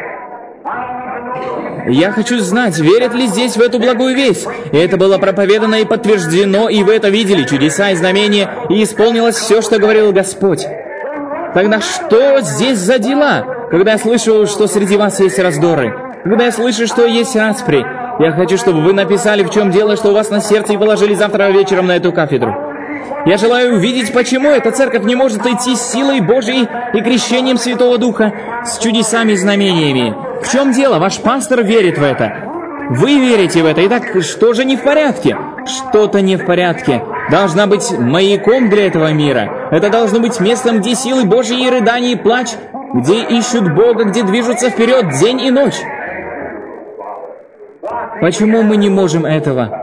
Я хочу знать, верят ли здесь в эту благую весть. И это было проповедано и подтверждено, и вы это видели, чудеса и знамения, и исполнилось все, что говорил Господь. Тогда что здесь за дела? Когда я слышу, что среди вас есть раздоры, когда я слышу, что есть распри, я хочу, чтобы вы написали, в чем дело, что у вас на сердце, и положили завтра вечером на эту кафедру. Я желаю увидеть, почему эта церковь не может идти с силой Божией и крещением Святого Духа, с чудесами и знамениями. В чем дело? Ваш пастор верит в это. Вы верите в это. Итак, что же не в порядке? Что-то не в порядке. Должна быть маяком для этого мира. Это должно быть местом, где силы Божьи и рыдания и плач, где ищут Бога, где движутся вперед день и ночь. Почему мы не можем этого?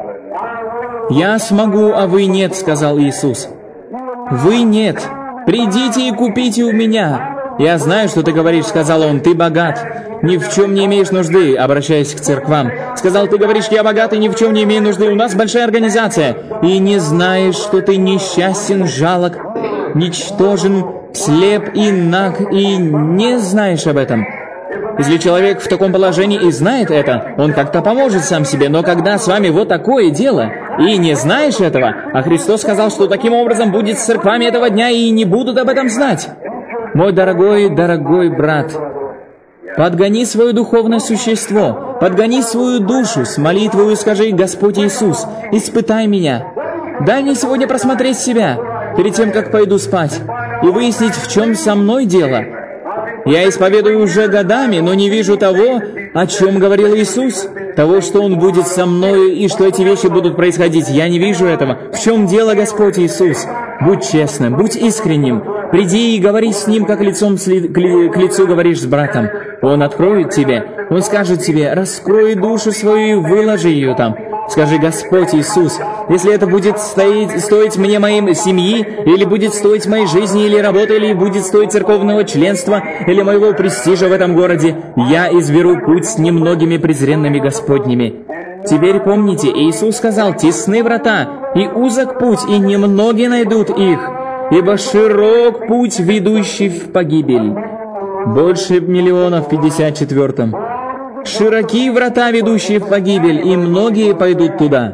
«Я смогу, а вы нет», — сказал Иисус. «Вы нет. Придите и купите у меня». «Я знаю, что ты говоришь», — сказал он, — «ты богат. Ни в чем не имеешь нужды», обращаясь к церквам. Сказал, «Ты говоришь, я богат и ни в чем не имею нужды. У нас большая организация. И не знаешь, что ты несчастен, жалок, ничтожен, слеп и наг, и не знаешь об этом». Если человек в таком положении и знает это, он как-то поможет сам себе. Но когда с вами вот такое дело, и не знаешь этого, а Христос сказал, что таким образом будет с церквами этого дня, и не будут об этом знать. Мой дорогой брат, подгони свое духовное существо, подгони свою душу, с молитвою скажи: «Господь Иисус, испытай меня. Дай мне сегодня просмотреть себя, перед тем, как пойду спать, и выяснить, в чем со мной дело. Я исповедую уже годами, но не вижу того, о чем говорил Иисус, того, что Он будет со мною и что эти вещи будут происходить. Я не вижу этого. В чем дело, Господь Иисус? Будь честным, будь искренним. Приди и говори с Ним, как лицом к лицу говоришь с братом. Он откроет тебе. Он скажет тебе: раскрой душу свою и выложи ее там. Скажи: Господь Иисус, если это будет стоить мне моей семьи, или будет стоить моей жизни, или работы, или будет стоить церковного членства, или моего престижа в этом городе, я изберу путь с немногими презренными Господними. Теперь помните, Иисус сказал: тесны врата, и узок путь, и немногие найдут их, ибо широк путь, ведущий в погибель. Больше миллионов в 54-м. Широки врата, ведущие в погибель, и многие пойдут туда.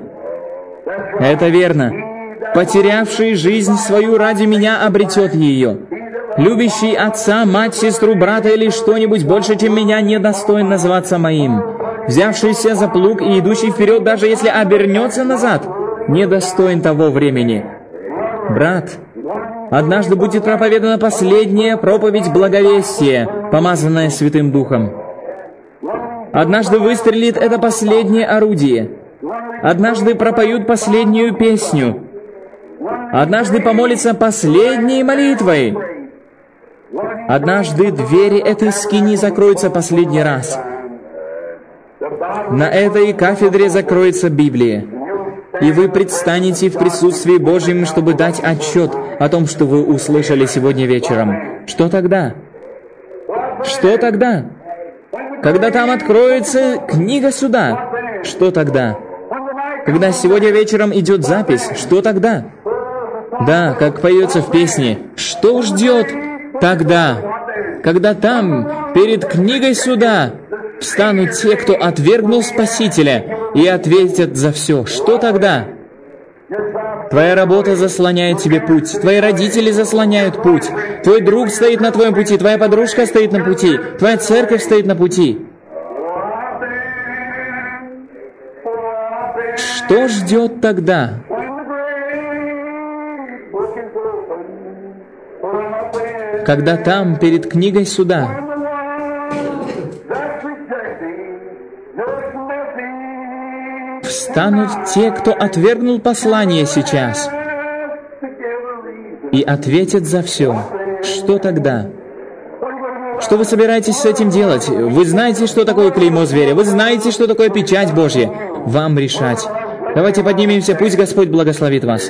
Это верно. Потерявший жизнь свою ради меня обретет ее. Любящий отца, мать, сестру, брата или что-нибудь больше, чем меня, недостоин называться моим. Взявшийся за плуг и идущий вперед, даже если обернется назад, недостоин того времени. Брат, однажды будет проповедана последняя проповедь благовестия, помазанная Святым Духом. Однажды выстрелит это последнее орудие. Однажды пропоют последнюю песню. Однажды помолятся последней молитвой. Однажды двери этой скини закроются последний раз. На этой кафедре закроется Библия. И вы предстанете в присутствии Божьем, чтобы дать отчет о том, что вы услышали сегодня вечером. Что тогда? Что тогда? Когда там откроется книга суда, что тогда? Когда сегодня вечером идет запись, что тогда? Да, как поется в песне, что ждет тогда? Когда там, перед книгой суда, встанут те, кто отвергнул Спасителя, и ответят за все. Что тогда? Твоя работа заслоняет тебе путь, твои родители заслоняют путь, твой друг стоит на твоем пути, твоя подружка стоит на пути, твоя церковь стоит на пути. Что ждет тогда? Когда там, перед книгой суда, встанут те, кто отвергнул послание сейчас, и ответят за все. Что тогда? Что вы собираетесь с этим делать? Вы знаете, что такое клеймо зверя? Вы знаете, что такое печать Божья? Вам решать. Давайте поднимемся, пусть Господь благословит вас.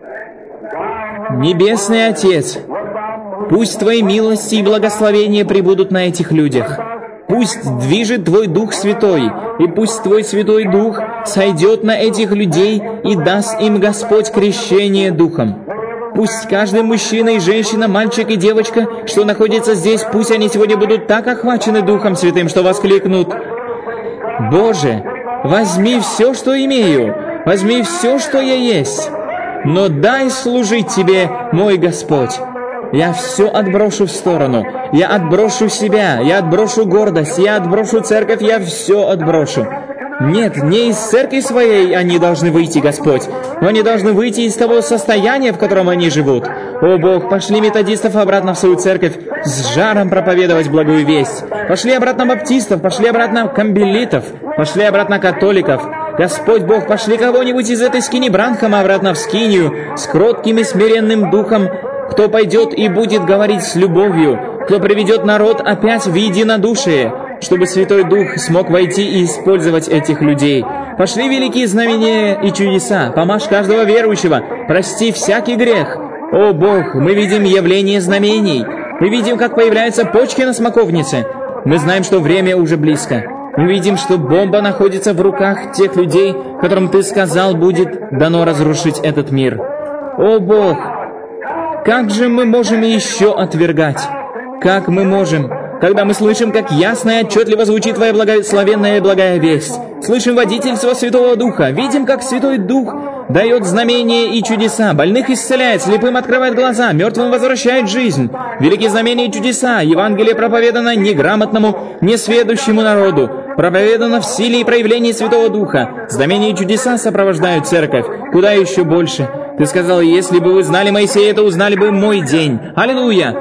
Небесный Отец, пусть Твои милости и благословения пребудут на этих людях. Пусть движет Твой Дух Святой, и пусть Твой Святой Дух сойдет на этих людей и даст им, Господь, крещение Духом. Пусть каждый мужчина и женщина, мальчик и девочка, что находится здесь, пусть они сегодня будут так охвачены Духом Святым, что воскликнут: «Боже, возьми все, что имею, возьми все, что я есть, но дай служить Тебе, мой Господь». я все отброшу в сторону. Я отброшу себя, я отброшу гордость, я отброшу церковь, я все отброшу. Нет, не из церкви своей они должны выйти, Господь, но они должны выйти из того состояния, в котором они живут. О Бог, пошли методистов обратно в свою церковь, с жаром проповедовать благую весть. Пошли обратно баптистов, пошли обратно камбелитов, пошли обратно католиков. Господь Бог, пошли кого-нибудь из этой скини Бранхама обратно в скинию, с кротким и смиренным духом, кто пойдет и будет говорить с любовью, кто приведет народ опять в единодушие, чтобы Святой Дух смог войти и использовать этих людей. Пошли великие знамения и чудеса, помажь каждого верующего, прости всякий грех. О Бог, мы видим явление знамений, мы видим, как появляются почки на смоковнице. Мы знаем, что время уже близко. Мы видим, что бомба находится в руках тех людей, которым Ты сказал, будет дано разрушить этот мир. О Бог, как же мы можем еще отвергать? Как мы можем, когда мы слышим, как ясно и отчетливо звучит Твоя благословенная и благая весть, слышим водительство Святого Духа, видим, как Святой Дух дает знамения и чудеса, больных исцеляет, слепым открывает глаза, мертвым возвращает жизнь, великие знамения и чудеса, Евангелие проповедано неграмотному, несведущему народу, проповедано в силе и проявлении Святого Духа, знамения и чудеса сопровождают церковь, куда еще больше. Ты сказал, если бы вы знали Моисея, то узнали бы мой день. Аллилуйя!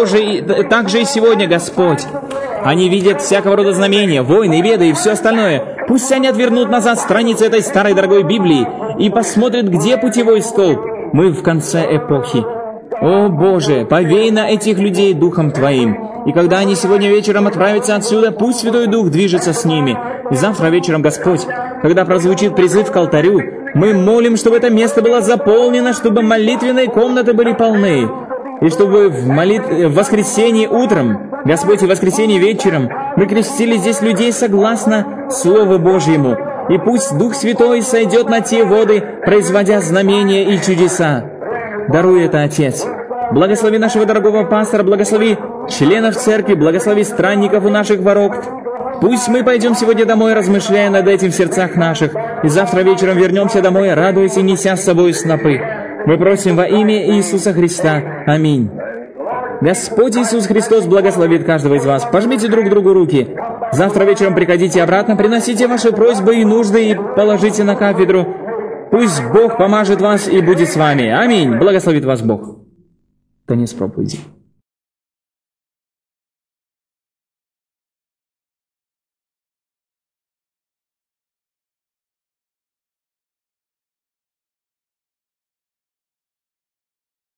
Так же и сегодня, Господь. Они видят всякого рода знамения, войны, веды и все остальное. Пусть они отвернут назад страницы этой старой дорогой Библии и посмотрят, где путевой столб. Мы в конце эпохи. О Боже, повей на этих людей Духом Твоим. И когда они сегодня вечером отправятся отсюда, пусть Святой Дух движется с ними. И завтра вечером, Господь, когда прозвучит призыв к алтарю, мы молим, чтобы это место было заполнено, чтобы молитвенные комнаты были полны. И чтобы в воскресенье утром, Господь, и в воскресенье вечером мы крестили здесь людей согласно Слову Божьему. И пусть Дух Святой сойдет на те воды, производя знамения и чудеса. Даруй это, Отец. Благослови нашего дорогого пастора, благослови членов церкви, благослови странников у наших ворот. Пусть мы пойдем сегодня домой, размышляя над этим в сердцах наших, и завтра вечером вернемся домой, радуясь и неся с собой снопы. Мы просим во имя Иисуса Христа. Аминь. Господь Иисус Христос благословит каждого из вас. Пожмите друг другу руки. Завтра вечером приходите обратно, приносите ваши просьбы и нужды и положите на кафедру. Пусть Бог помажет вас и будет с вами. Аминь. Благословит вас Бог. Конец проповеди.